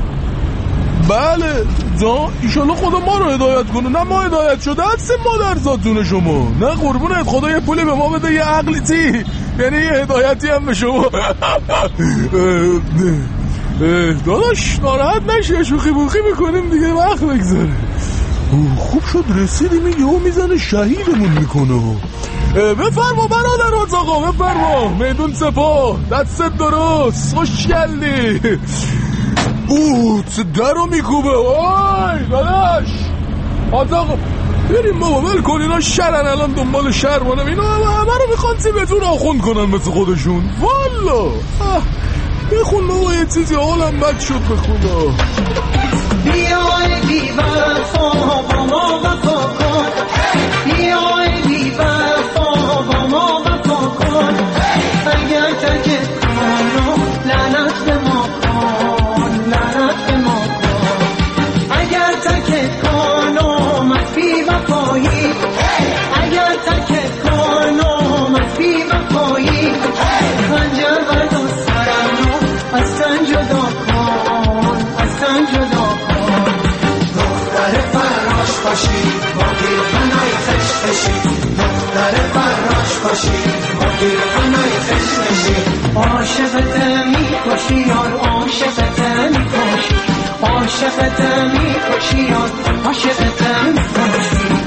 بله تا ایشالله خدا ما رو هدایت کنه. نه ما هدایت شده هستیم ما در ذاتون شما نه قربونت خدا یه پولی به ما بده یه عقلی تی یعنی یه هدایتی هم به شما. داداش ناراحت نشی شوخی بوخی میکنیم دیگه وقت بگذاره. خوب شد رسیدیم این یهو میزنه شهیدمون میکنه. بفرما برادرات آقا بفرما میدون سپاه دستت درست خوش گلدی. اوه چه در رو میکوبه وای داداش آقا بریم بابا ول کن اینا شرن الان دنبال شر مانم اینا همه رو میخوان سی بهتون آخوند کنن مثل خودشون والا. بخون بابا یه چیزی حالم بد شد به خدا. بیای بی وفا با ما وفا کن بیای بی وفا با ما وفا کن اگر تکت کنم لعنت به ما کن لعنت به ما کن اگر تکت کنم از بی وفایی اگر تکت کنم از بی وفایی خنجر میکشی خودی همه تشنشی عاشقت میکشی یار عاشقت میکشی عاشقت میکشی یار عاشقت میکشی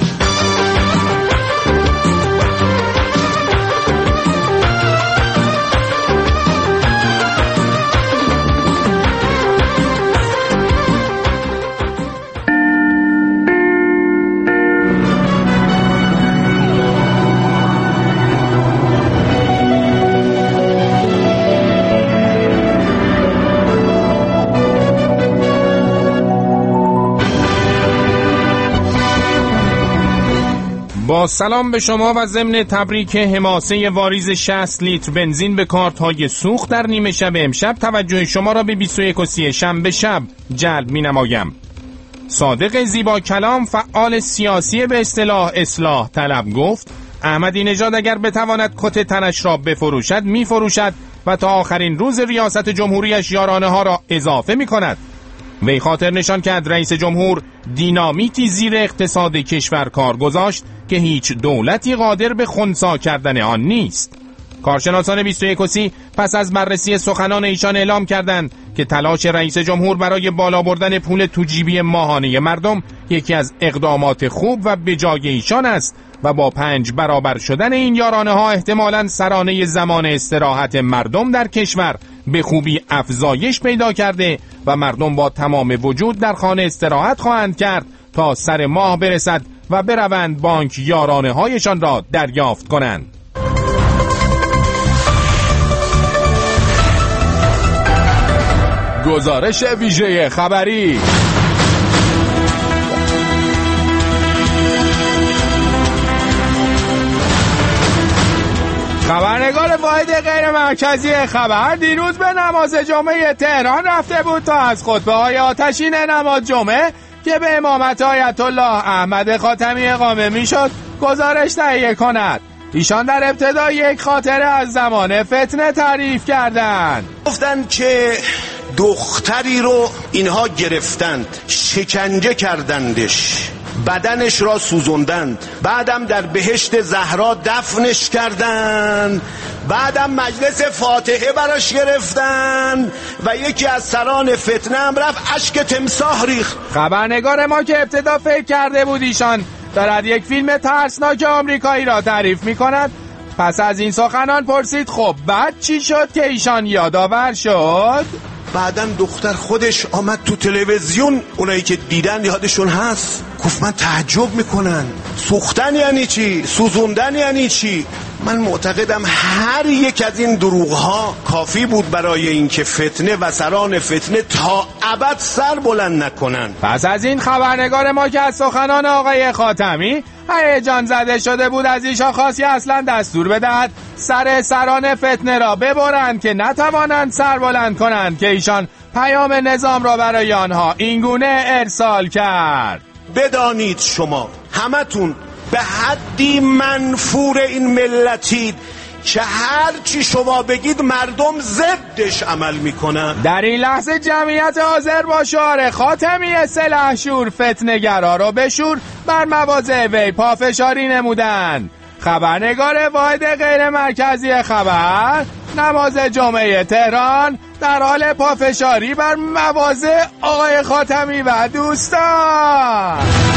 با سلام به شما و ضمن تبریک حماسه واریز شصت لیتر بنزین به کارت‌های سوخت در نیمه شب امشب توجه شما را به بیست و یک و سی شنبه شب جلب می‌نمایم. صادق زیبا کلام فعال سیاسی به اصطلاح اصلاح طلب گفت احمدی نژاد اگر بتواند کت تنش را بفروشد می‌فروشد و تا آخرین روز ریاست جمهوریش یارانه ها را اضافه می‌کند. وی خاطر نشان کرد رئیس جمهور دینامیتی زیر اقتصاد کشور کار گذاشت که هیچ دولتی قادر به خنثی کردن آن نیست. کارشناسان بیست و یک و سی پس از بررسی سخنان ایشان اعلام کردند که تلاش رئیس جمهور برای بالا بردن پول تو جیبی ماهانه مردم یکی از اقدامات خوب و بجای ایشان است و با پنج برابر شدن این یارانه ها احتمالاً سرانه زمان استراحت مردم در کشور به خوبی افزایش پیدا کرده و مردم با تمام وجود در خانه استراحت خواهند کرد تا سر ماه برسد و بروند بانک یارانه هایشان را دریافت کنند. گزارش ویژه خبری. خبرنگار واحد غیر مرکزی خبر دیروز به نماز جمعه تهران رفته بود تا از خطبه های آتشین نماز جمعه که به امامت آیت الله احمد خاتمی اقامه میشد گزارش تهیه کند. ایشان در ابتدا یک خاطره از زمان فتنه تعریف کردند. گفتند که دختری رو اینها گرفتند، شکنجه کردندش، بدنش را سوزوندند، بعدم در بهشت زهرا دفنش کردند، بعدم مجلس فاتحه براش گرفتن و یکی از سران فتنه هم رفت اشک تمساح ریخت. خبرنگار ما که ابتدا فکر کرده بود ایشان دارد یک فیلم ترسناک آمریکایی را تعریف می کند، پس از این سخنان پرسید خب بعد چی شد که ایشان یادآور شد؟ بعدن دختر خودش آمد تو تلویزیون، اونایی که دیدن یادشون هست، گفت من تعجب میکنن سوختن یعنی چی؟ سوزوندن یعنی چی؟ من معتقدم هر یک از این دروغ‌ها کافی بود برای اینکه فتنه و سران فتنه تا ابد سر بلند نکنن. پس از این خبرنگار ما که از سخنان آقای خاتمی هیجان زده شده بود از ایشان خاصی اصلا دستور بدهد سر سران فتنه را ببرند که نتوانند سر بلند کنند که ایشان پیام نظام را برای آنها اینگونه ارسال کرد. بدانید شما همتون به حدی منفور این ملتید که هر چی شما بگید مردم ضدش عمل میکنن. در این لحظه جمعیت حاضر با شعار خاتمی سلحشور فتنه‌گرا را بشور بر مواضع وی پافشاری نمودند. خبرنگار واحد غیر مرکزی خبر نماز جمعه تهران در حال پافشاری بر مواضع آقای خاتمی و دوستان.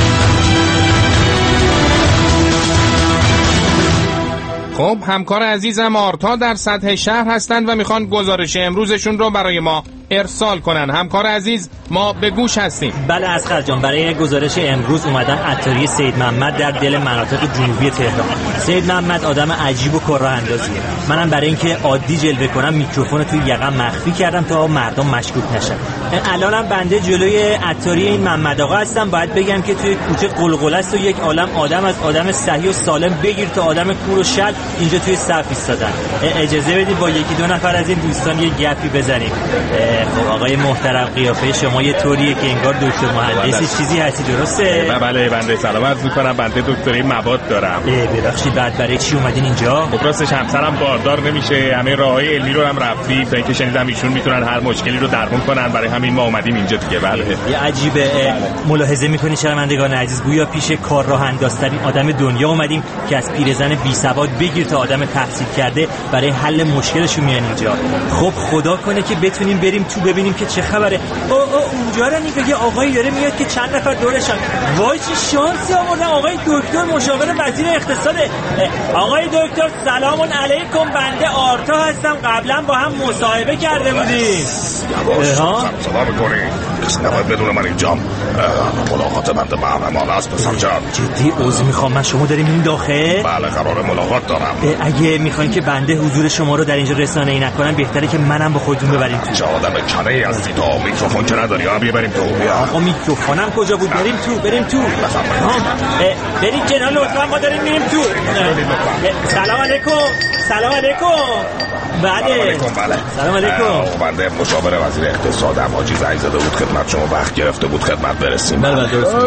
خب همکار عزیزم آرتا در سطح شهر هستند و میخوان گزارش امروزشون رو برای ما ارسال کنن. همکار عزیز ما به گوش هستیم. بله اصغر جان، برای گزارش امروز اومدم عطاری سید محمد در دل مناطق جنوبی تهران. سید محمد آدم عجیب و کره اندازیه. منم برای اینکه عادی جلوه کنم میکروفون توی یقم مخفی کردم تا مردم مشکوک نشن. الانم بنده جلوی عطاری این محمد آقا هستم. باید بگم که توی کوچه قلقله است و یک عالم آدم از آدم صحیح و سالم بگیر تا آدم کور و شل اینجا توی صف ایستادن. اجازه بدید با یکی دو نفر از این دوستان یه گپی بزنیم. خب آقای محترم، قیافه شما یه طوریه که انگار دکتر مهندسی چیزی هستی، درسته؟ بله بنده سلام عرض می‌کنم، بنده دکتری مواد دارم. ببخشید بعد برای چی اومدین اینجا؟ خب راستش همسرم باردار نمیشه، همه راههای علمی رو هم رفتیم تا اینکه شنیدم ایشون میتونن هر مشکلی رو درمون کنن، برای همین ما اومدیم اینجا دیگه. بله یه عجیبه. ملاحظه می‌کنی شنوندگان عزیز، گویا پیش کار راه اندازترین آدم دنیا اومدیم که از پیرزن بی سواد بگیر بگیر تا آدم تحصیل کرده برای حل مشکلشون میان اینجا. خب خدا کنه که بتونیم بریم تو ببینیم که چه خبره. او او اونجا رو نگاه، یه آقایی داره میاد که چند نفر دورشن. وای چه شانسی آوردن. آقای دکتر مشاور وزیر اقتصاده. آقای دکتر سلام علیکم، بنده آرتا هستم، قبلا با هم مصاحبه کرده بودیم. ها سلام می‌کنی؟ کسی نباید بدون من اینجام ملاقات بنده محرمانه است پسر جان. جدی عذر میخوام، من شما داریم این داخل؟ بله قرار ملاقات دارم. اگه میخواین که بنده حضور شما رو در اینجا رسانه‌ای نکنم بهتره که منم با خودتون ببریم تو. چه آدم کنه‌ای هستی تو؟ میکروفون که نداری؟ ها بریم تو. بیا. آقا میکروفونم کجا بود؟ بریم تو، بریم تو. برید جناب لطفا، ما داریم میریم تو. سلام علیکم. سلام علیکم. بله. سلام علیکم. بنده مشاور وزیر اقتصاد حاجی زنگ زده بود خدمت شما، وقت گرفته بود خدمت برسیم. بله بله درست.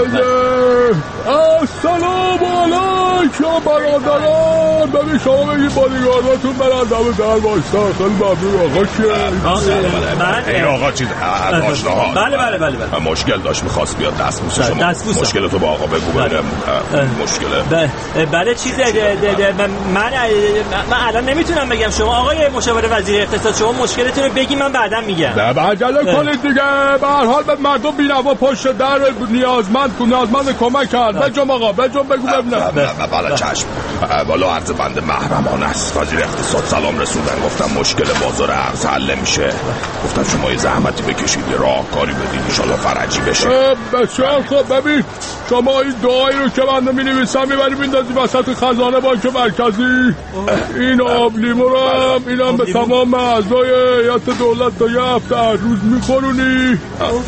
السلام علیکم برادران. ببین شما بگید بادیگارداتون برن دم در وایسا. خیلی ممنون آقا. که این آقا چیز از آشناها. بله بله بله بله. مشکل داشت می‌خواست بیاد دستبوس شما. مشکل تو با آقا بگو ببینم مشکله. بله چیزه من من الان نمیتونم بگم. شما آقای مشاور وزیر اقتصاد شما مشکلتون رو بگی، من بعداً میگم. نه عجله کنید دیگه. به هر حال به مردم بی‌نوا پشت در نیازمند نیازمند کمک کرد. بجم آقا بجم بگو ببینم. بله چشم. والا عرض بنده محرمانه است. وزیر اقتصاد سلام رسوندن، گفتم مشکل بازار ارز حل میشه. گفتم شما یه زحمتی بکشید یه راهکاری بدید ان شاءالله فرجی بشه. بسیار خوب. ببین شما این دعایی رو که بنده می‌نویسم می‌بری میندازی وسط خزانه بانک مرکزی. این آب لیمو رو اینم به تمام اعضای هیئت دولت تا یه هفته هر روز میخورونی.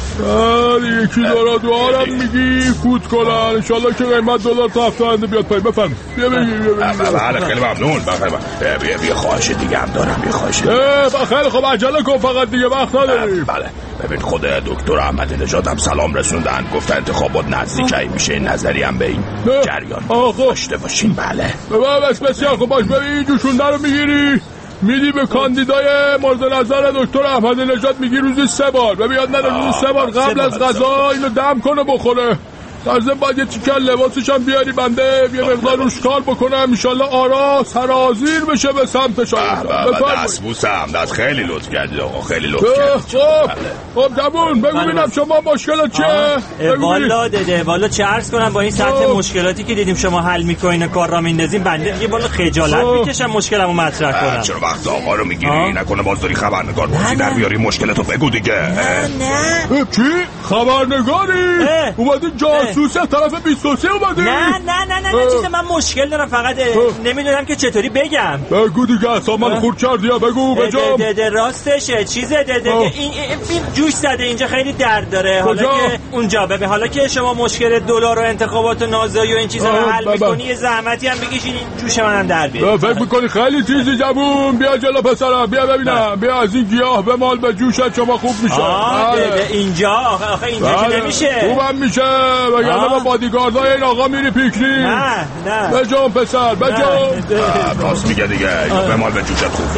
یکی دارا دعا رو میگی فوت کنن انشالله که قیمت دلار تا هفته آینده بیاد پایین. بفرم بیا بگی بیا بگی. بله خیلی ممنون. بیا بیا خواهش دیگه هم دارم. بیا خواهش خیلی خوب عجله کن فقط دیگه وقت نداریم. بله ببین خود دکتر احمد نژاد هم سلام رسوندن، گفتن انتخابات نزدیکی میشه، نظری هم به این جریان داشته باشین. بله بس بسیار خوب. باش ببین جوشونده رو میگیری میدی به کاندیدای مورد نظر دکتر احمد نژاد، میگی روزی سه بار. ببین یاد نره روزی سه بار قبل از غذا اینو دم کنه بخوره. لازم باید یه تیکه لباسش هم بیاری بنده یه مقدار روش کار بکنم انشالله آرا سرازیر بشه به سمت شما. دست بوسم. دست خیلی لطف کردید آقا، خیلی لطف کردید. خب جوون بگو ببینم شما مشکلات چیه؟ والا دده والا چه عرض کنم با این سطح مشکلاتی که دیدیم شما حل میکنین کار را میندازین بنده دیگه والا خجالت میکشم مشکلمو مطرح کنم. چرا وقت آقا رو میگیری؟ نکنه باز داری خبرنگار بازی در بیاری مشکلتو بگو دیگه. نه نه چی؟ خبرنگاری؟ اومدی جاسوس طرف بیست و سه اومدی؟ نه نه نه نه چیز من مشکل دارم، فقط نمیدونم که چطوری بگم. بگو دیگه اصلا من خورد کردی. بگو بجام. راستشه چیزه این جوش زده اینجا خیلی درد داره. حالا که اونجا ببین حالا که شما مشکل دلار و انتخابات و نازایی و این چیزا رو حل می‌کنی یه زحمتی هم بکشین این جوش منم در بیاد. فکر می‌کنی خیلی چیزی جوون؟ بیا جلو پسرم بیا ببینم. بیا از این گیاه بمال به جوشت شما خوب میشه. اینجا آخه اینجا که نمیشه. خوبم میشه. وگرنه با بادیگاردای این آقا میری پیکنیک. نه نه بجام پسر بجام. راست میگه دیگه بمال به جوشت خوب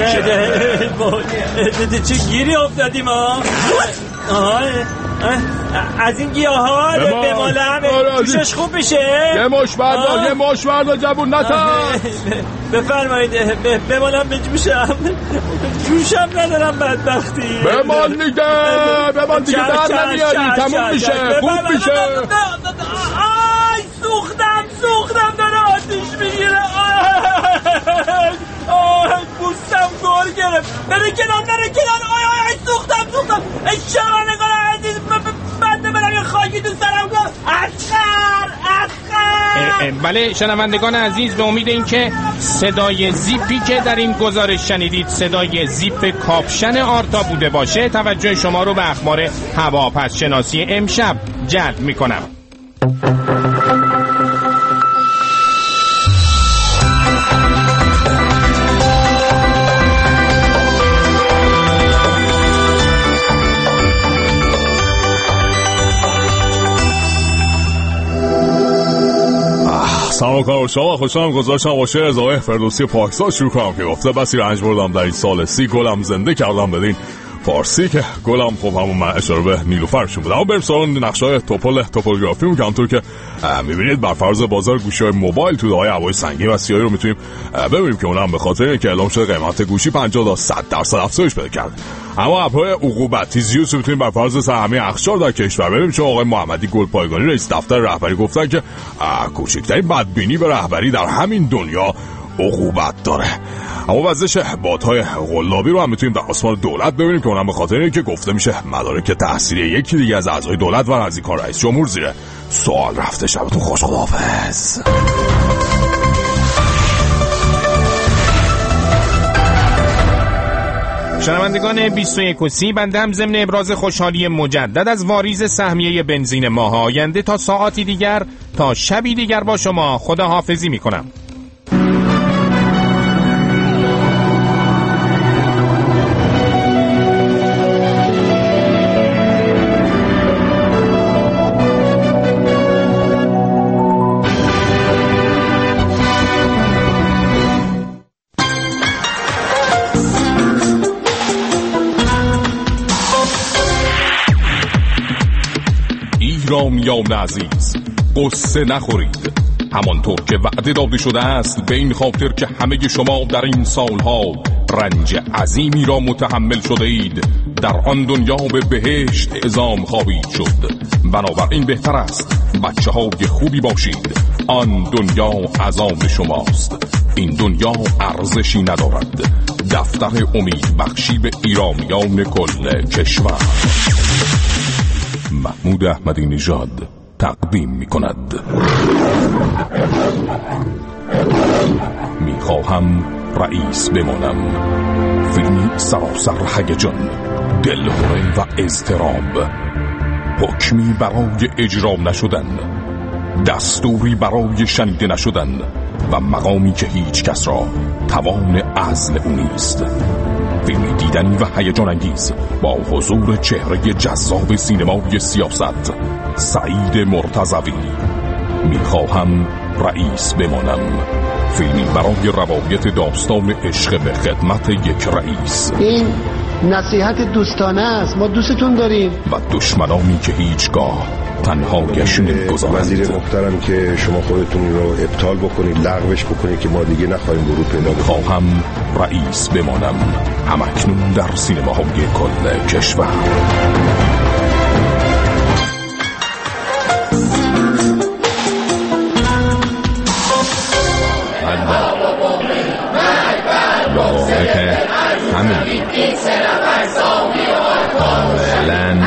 میشه. چه گیری افتادیم ها. از این گیاه ها بمالم جوشش خوب میشه. یه مش بردار یه مش بردار جبون نترس. بفرمایید بمالم به جوشم. جوشم ندارم بدبختی. بمال دیگه بمال دیگه در نمیاری تموم میشه خوب میشه. آی سوختم سوختم داره آتیش میگیره. آی بوستم گور گرفت. بره کنار بره کنار. آی آی آی سوختم سوختم. ای شبانگان عزیز بنده برم یه خاکی تو سرم کن. اسخر اسخر. بله شنوندگان عزیز به امید این که صدای زیپی که در این گزارش شنیدید صدای زیپ کاپشن آرتا بوده باشه توجه شما رو به اخبار هواپس شناسی امشب جلب میکنم. سلام کنم شما خوشم گذاشتم باشه از آقای فردوسی پاکزاد شروع کنم که گفته بسی رنج بردم در این سال سی گلم زنده کردم بدین فارسی که گلم خب همون من اشاره به نیلوفرشون بود. اما بریم سراغ نقشه‌های توپل توپوگرافی که همونطور که می‌بینید بر فرض بازار گوشی‌های موبایل توده های هوای سنگین و سیاهی رو می‌تونیم ببینیم که اونم به خاطر اینکه اعلام شده قیمت گوشی پنجاه تا صد درصد افزایش پیدا کرد. اما ابرهای عقوبتی زیوس می‌تونیم بر فرض سهمی اخشار در کشور ببینیم، چون آقای محمدی گلپایگانی رئیس دفتر رهبری گفتن که کوچکترین بدبینی به رهبری در همین دنیا عقوبت داره. اما وزش بادهای قلابی رو هم میتونیم در آسمان دولت ببینیم که اونم به خاطر اینه که گفته میشه مدارک تحصیلی یکی دیگه از اعضای دولت و نزدیکان رئیس جمهور زیر سوال رفته. شبتون خوش، خداحافظ. شنوندگان بیست و یک و سی، بنده هم ضمن ابراز خوشحالی مجدد از واریز سهمیه بنزین ماه آینده تا ساعتی دیگر تا شبی دیگر با شما خداحافظی میکنم. ایرانیان عزیز، قصه نخورید. همانطور که وعده داده شده است، به این خاطر که همه شما در این سالها رنج عظیمی را متحمل شده اید، در آن دنیا به بهشت اعزام خواهید شد. بنابراین بهتر است بچه های خوبی باشید. آن دنیا عذاب شماست. این دنیا ارزشی ندارد. دفتر امید بخشی به ایرانیان کل کشور. محمود احمدی نژاد تقدیم می کند. می خواهم رئیس بمانم. فیلمی سراسر هیجان، دلهره و اضطراب، حکمی برای اجرا نشدن، دستوری برای شنیده نشدن و مقامی که هیچ کس را توان عزل او نیست. فیلمی دیدنی و هیجان انگیز با حضور چهره جذاب سینمای سیاست، سعید مرتضوی. میخواهم رئیس بمانم. فیلمی برای روایت داستان عشق به خدمت یک رئیس. این نصیحت دوستانه است، ما دوستتون داریم. و دشمنانی که هیچگاه تنهایش نمی‌گذارند. وزیر محترم که شما خودتون رو ابطال بکنید، لغوش بکنید که ما دیگه نخواهیم ورود پیدا کنیم. خواهم رئیس بمانم. همکنون در سینماهای کل کشور. همین کاملا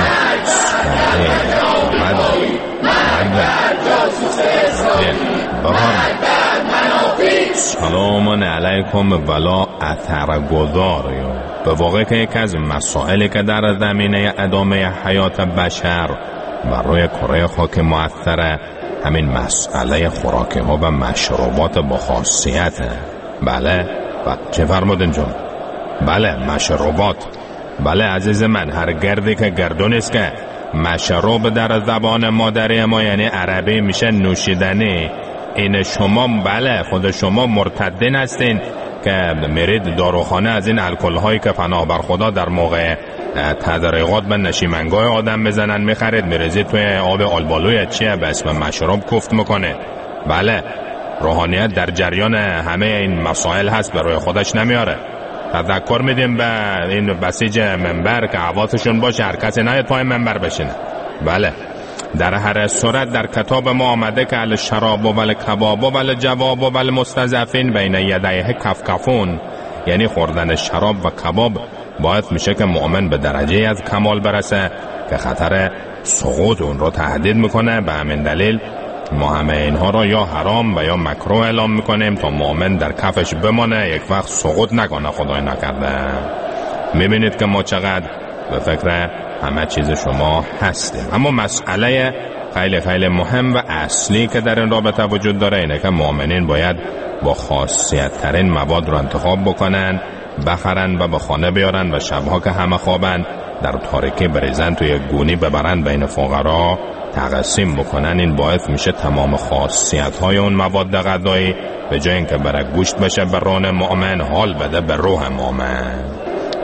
سلام علیکم ولا اثرگذار. به واقع که یکی از مسائلی که در زمینه ادامه حیات بشر بر روی کره خاک مؤثره، همین مسئله خوراکی ها و مشروبات با خاصیته. بله و چه فرمودین جون؟ بله مشروبات. بله عزیز من، هر گردی که گردون است که مشروب در زبان مادری ما یعنی عربی میشه نوشیدنی. این شما بله خود شما مرتدین هستین که میرید داروخانه از این الکل هایی که پناه بر خدا در موقع تدریقات به نشیمنگاه آدم بزنن میخرید، میریزید توی آب آلبالوی چیه به اسم مشروب کوفت میکنه. بله روحانیت در جریان همه این مسائل هست، به روی خودش نمیاره. تذکر میدیم به این بسیج منبر که حواسشون باشه هر کسی نیاد پای منبر بشینه. بله در هر صورت در کتاب ما آمده که الشراب و الکباب و الجواب و المستضعفین بین یدیه کفکفون، یعنی خوردن شراب و کباب باعث میشه که مؤمن به درجه از کمال برسه که خطر سقوط اون رو تهدید میکنه. به همین دلیل ما همه اینها را یا حرام و یا مکروه اعلام میکنیم تا مؤمن در کفش بمانه، یک وقت سقوط نکنه خدای نکرده. میبینید که ما چقدر به فکر همه چیز شما هستیم. اما مسئله خیلی خیلی مهم و اصلی که در این رابطه وجود داره اینه که مؤمنین باید با خاصیت ترین مواد رو انتخاب بکنن، بخرن و به خانه بیارن و شبها که همه خوابن در تاریکی بریزن توی گونی ببرن بین فقرا تقسیم بکنن. این باعث میشه تمام خاصیت های اون مواد غذایی به جای اینکه بره گوشت بشه به رون مؤمن، حال بده به روح مؤمن.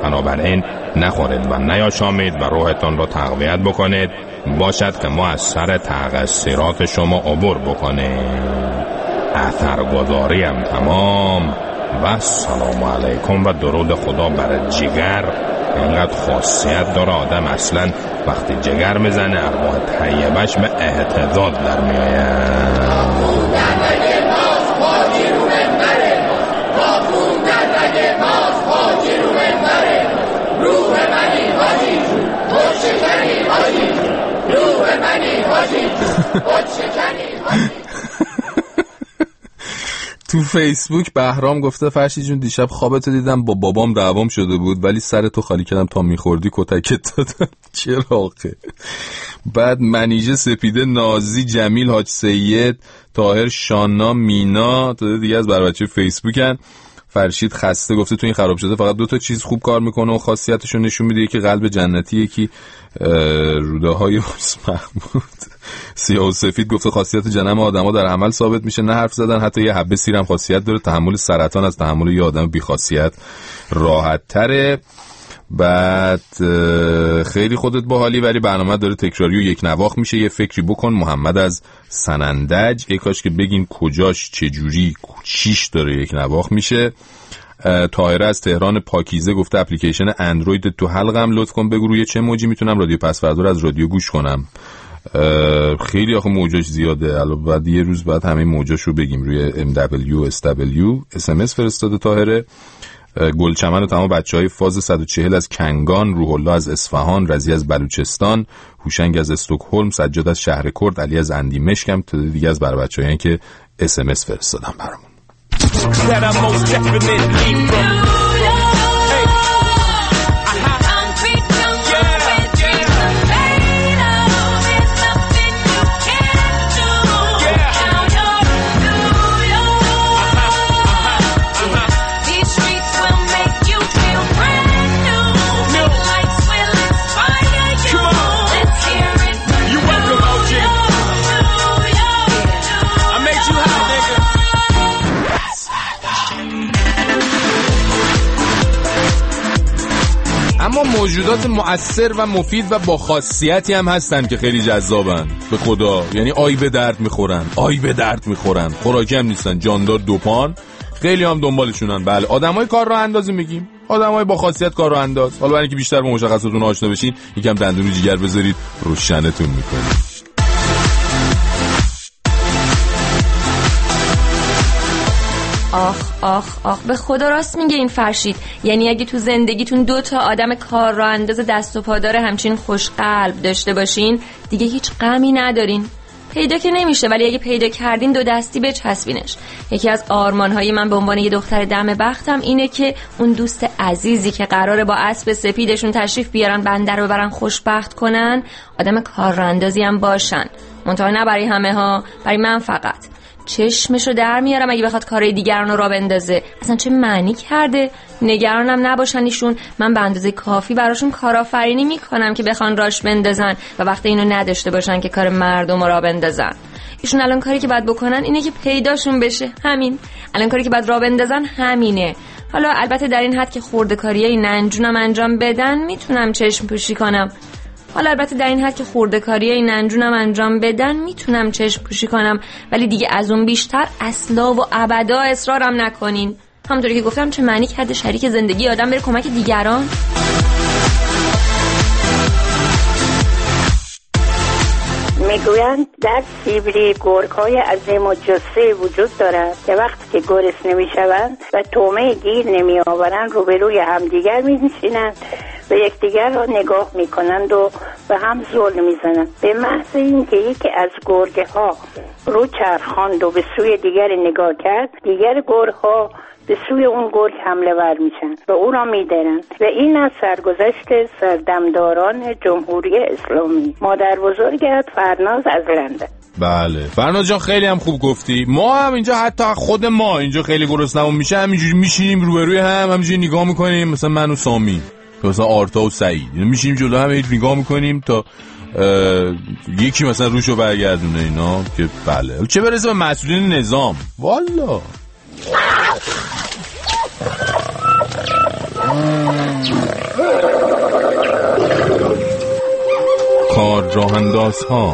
بنابراین نخورید و نیاشامید و روحتان را تقویت بکنید، باشد که ما از سر تقصیرات شما عبور بکنیم. اثرگذاری هم تمام و سلام علیکم و درود خدا بر جگر. اینقدر خاصیت داره آدم اصلا وقتی جگر میزنه ارواح طیبش به اهتزاز در میآید. تو فیسبوک بهرام گفته فرشی جون دیشب خوابتو دیدم با بابام دعوام شده بود ولی سر تو خالی کردم تا میخوردی کتکت دادم. چرا آخه؟ بعد منیژه سپیده، نازی، جمیل، حاج سید، طاهر، شانا، مینا تا دیگه از بر بچه فیسبوکن. فرشید خسته گفته تو این خراب شده فقط دو تا چیز خوب کار میکنه و خاصیتشو نشون میده، یکی قلب جنتی، یکی روده های محمود. سیاه و سفید گفته خاصیت جنم آدما در عمل ثابت میشه، نه حرف زدن. حتی یه حبه سیر هم خاصیت داره، تحمل سرطان از تحمل یه آدم بی خاصیت راحت تره. بعد خیلی خودت باحالی ولی برنامه داره تکراری و یک نواخت میشه، یه فکری بکن. محمد از سنندج، ای کاش که بگین کجاش چجوری چیش داره یک نواخت میشه. طاهره از تهران پاکیزه گفته اپلیکیشن اندروید تو حلقم لطف کن بگو روی چه موجی میتونم رادیو پسوردا رو از رادیو گوش کنم. خیلی آخه موجاش زیاده، الان بعد یه روز بعد همه موجاش رو بگیم. روی ام دبلیو اس دبلیو اس ام اس فرستاده طاهره. گلچمن و تمام بچهای فاز صد و چهل از کنگان، روح الله از اصفهان، رضی از بلوچستان، هوشنگ از استکهلم، سجاد از شهر کرد، علی از اندیمشکم تا دیگه از بر بچه‌هایی که اس ام اس فرستادن برامون. اما موجودات مؤثر و مفید و با خاصیتی هم هستن که خیلی جذابن به خدا. یعنی آی به درد میخورن، آی به درد میخورن، خوراکی هم نیستن، جاندار دوپان، خیلی هم دنبالشونن. بله، آدمای کار راه اندازی میگیم، آدمای با خاصیت کار راه انداز. حالا برای اینکه بیشتر با مشخصاتون آشنا بشین یکم دندون رو جیگر بذارید، روشنتون میکنه. آخ آخ آخ به خدا راست میگه این فرشید. یعنی اگه تو زندگیتون دو تا آدم کار راه انداز دست و پادار همچین خوش قلب داشته باشین دیگه هیچ غمی ندارین. پیدا که نمیشه ولی اگه پیدا کردین دو دستی بچسبینش. یکی از آرمان‌های من به عنوان یه دختر دم بختم اینه که اون دوست عزیزی که قراره با اسب سپیدشون تشریف بیارن بنده رو ببرن خوشبخت کنن آدم کار راه اندازی هم باشن. منتها نه برای همه ها، برای من فقط. چشمشو در میارم اگه بخواد کارهای دیگران رو را بندازه. اصلا چه معنی کرده؟ نگرانم نباشن ایشون، من به اندازه کافی براشون کارآفرینی میکنم که بخوان راش بندازن و وقتی اینو نداشته باشن که کار مردم رو را بندازن. ایشون الان کاری که باید بکنن اینه که پیداشون بشه، همین. الان کاری که باید را بندازن همینه. حالا البته در این حد که خرده‌کاریای ننجونم انجام بدن میتونم چشم پوشی کنم. حالا البته در این حد که خرده‌کاریای ننجونم انجام بدن میتونم چشم پوشی کنم، ولی دیگه از اون بیشتر اصلا و ابدا اصرارم نکنین. همونطوری که گفتم چه معنی کرده شریک زندگی آدم بره کمک دیگران؟ میگویند در سیبری گرگ‌های عظیم و جثه وجود دارد که وقتی که گرسنه میشوند و طعمه گیر نمیآورند روبروی همدیگر می‌نشینند و یکدیگر را نگاه میکنند و به هم ظلم میزنند. به محض اینکه یکی از گرگ‌ها رو چرخاند و به سوی دیگری نگاه کرد، دیگر گرگ‌ها به سوی اون گرگ حمله ور میشن و او را میدرند. و این از سرگذشت سردمداران جمهوری اسلامی. مادر بزرگت فرناز از لندن. بله فرناز جان خیلی هم خوب گفتی. ما هم اینجا حتی خود ما اینجا خیلی گرسنمون میشه همینجوری میشینیم روبروی هم همینجوری نگاه میکنیم، مثلا من و سامی، مثلا آرتا و سعید میشینیم جلو هم نگاه میکنیم تا یکی مثلا روشو برگردونه اینا که بله. چه برسه به مسئولین نظام. والا کار راه اندازها.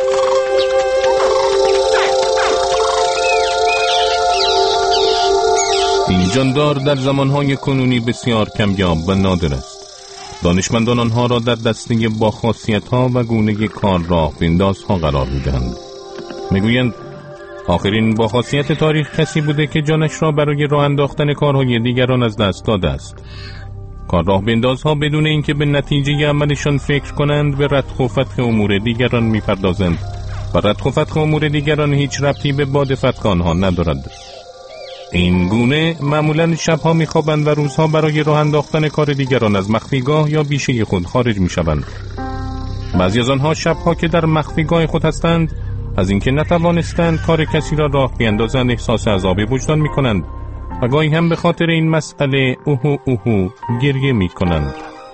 این جاندار در زمانهای کنونی بسیار کمیاب و نادر است. دانشمندان آنها را در دسته با خاصیت‌ها و گونه کار راه اندازها قرار می‌دهند. میگویند آخرین با خاصیت تاریخ کسی بوده که جانش را برای راه انداختن کارهای دیگران از دست داده است. کار راه اندازها بدون اینکه به نتیجه عملشان فکر کنند به ردخ و فتخ امور دیگران می‌پردازند و ردخ و فتخ امور دیگران هیچ ربطی به باد فتخ آنها ندارد. این گونه معمولاً شبها میخوابند و روزها برای راه انداختن کار دیگران از مخفیگاه یا بیشه خود خارج میشوند. بعضی از آنها شبها که در مخفیگاه خود هستند از اینکه نتوانستند کار کسی را راه بیندازند احساس عذاب وجدان میکنند و گاهی هم به خاطر این مسئله اوهو اوهو گریه میکنند.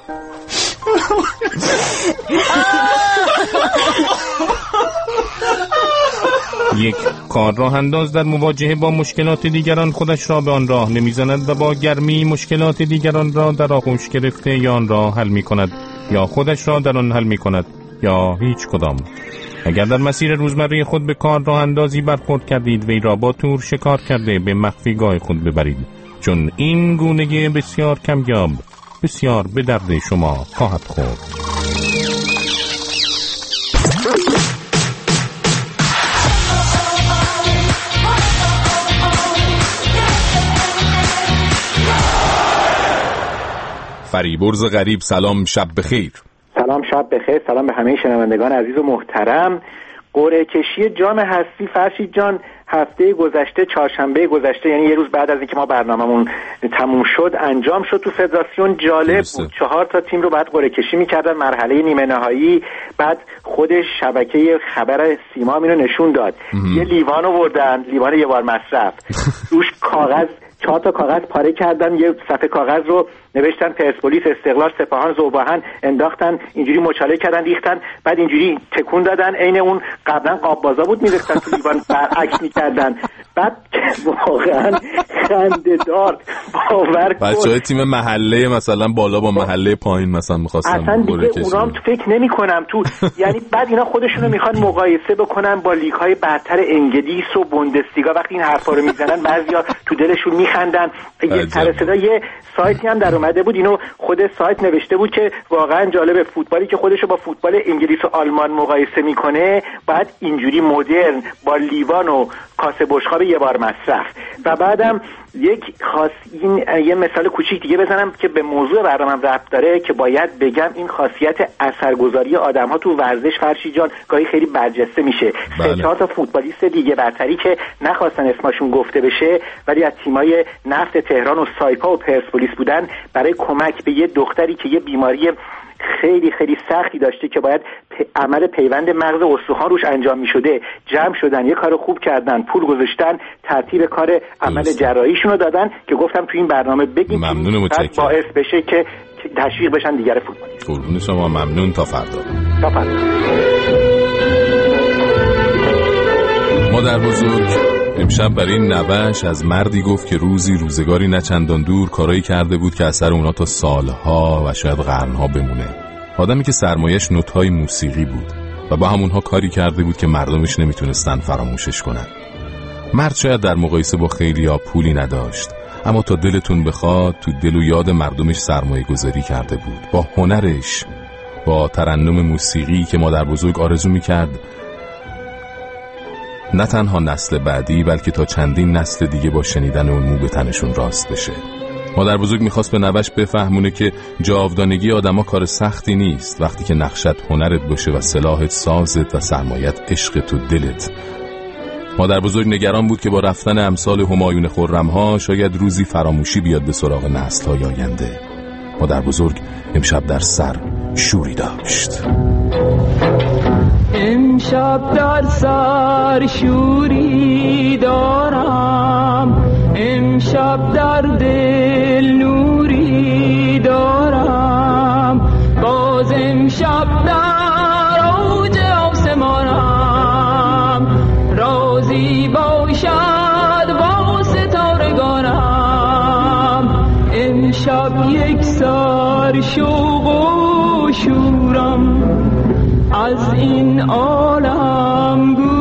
یک کار راه انداز در مواجهه با مشکلات دیگران خودش را به آن راه نمیزند و با گرمی مشکلات دیگران را در آغوش گرفته یا آن را حل می کند یا خودش را در آن حل می کند یا هیچ کدام. اگر در مسیر روزمره خود به کار راه اندازی برخورد کردید وی را با تور شکار کرده به مخفیگاه خود ببرید، چون این گونه بسیار کمیاب بسیار به درد شما خواهد خورد. فریبرز غریب سلام، شب بخیر. سلام، شب بخیر. سلام به همه شنوندگان عزیز و محترم. قرعه کشی جام هستی فرشید جان هفته گذشته چهارشنبه گذشته، یعنی یه روز بعد از اینکه ما برنامه‌مون تموم شد، انجام شد تو فدراسیون. جالب بود، چهار تا تیم رو بعد قرعه کشی می‌کردن مرحله نیمه نهایی. بعد خودش شبکه خبر سیما اینو نشون داد. یه لیوان آوردن، لیوان یه بار مصرف، روش کاغذ، چهار تا کاغذ پاره کردن، یه صفحه کاغذ رو نوشتن پرسپولیس، استقلال، سپاهان، ذوباهن، انداختن اینجوری مچاله کردن، ریختن، بعد اینجوری تکون دادن. عین اون قبلا قاب بازا بود می‌ریختن تو لیوان، برعکس می‌کردن. بعد واقعا خنده‌دار، باور کن. بچه‌های تیم محله مثلا بالا با محله پایین مثلا می‌خواستن اصلا دیگه اونام تو فکر نمی‌کنم تو یعنی بعد اینا خودشونو می‌خوان مقایسه بکنن با لیگ‌های برتر انگلیس و بوندسلیگا. وقتی این حرفا رو میزنن بعضیا تو دلشون میخندن. یه سر صدا یه سایتی هم در اومده بود، اینو خود سایت نوشته بود که واقعا جالبه، فوتبالی که خودشو با فوتبال انگلیس و آلمان مقایسه میکنه بعد اینجوری مدرن با لیوان و کاسه بشقاب یه بار مصرف. و بعدم یک خاص این یه مثال کوچیک دیگه بزنم که به موضوع برنامه‌ام ربط داره که باید بگم این خاصیت اثرگذاری آدم‌ها تو ورزش فرشید جان گاهی خیلی برجسته میشه. سه چهار تا فوتبالیست دیگه برتری که نخواستن اسمشون گفته بشه ولی از تیمای نفت تهران و سایپا و پرسپولیس بودن، برای کمک به یه دختری که یه بیماری خیلی خیلی سختی داشته که باید عمل پیوند مغز استخوان روش انجام می شده، جمع شدن، یه کار خوب کردن، پول گذاشتن، ترتیب کار عمل جراحیشون رو دادن که گفتم تو این برنامه بگیم که باعث بشه که تشویق بشن دیگر فوتبال. قربون شما، ممنون. تا فردا. تا فردا. مادر بزرگ امشب برای نوش از مردی گفت که روزی روزگاری نه چندان دور کارایی کرده بود که اثر اونا تا سالها و شاید قرنها بمونه. آدمی که سرمایش نوت‌های موسیقی بود و با همونها کاری کرده بود که مردمش نمیتونستن فراموشش کنن. مرد شاید در مقایسه با خیلیا پولی نداشت، اما تا دلتون بخواد تو دل و یاد مردمش سرمایه گذاری کرده بود. با هنرش، با ترنم موسیقی که مادر بزرگ آرزو میکرد نه تنها نسل بعدی بلکه تا چندین نسل دیگه با شنیدن اون مو به تنشون راست بشه. مادر بزرگ میخواست به نوش بفهمونه که جاودانگی آدما کار سختی نیست وقتی که نقشت هنرت باشه و سلاحت سازت و سرمایت عشق تو دلت. مادر بزرگ نگران بود که با رفتن امثال همایون خرم‌ها شاید روزی فراموشی بیاد به سراغ نسل‌های آینده. مادر بزرگ امشب در سر شوری داشت. امشب در سر شوری دارم، امشب در دل نوری دارم، باز امشب در اوج آسمانم، راضی باشد با ستارگانم. امشب یک سر شوق و شورم از این عالم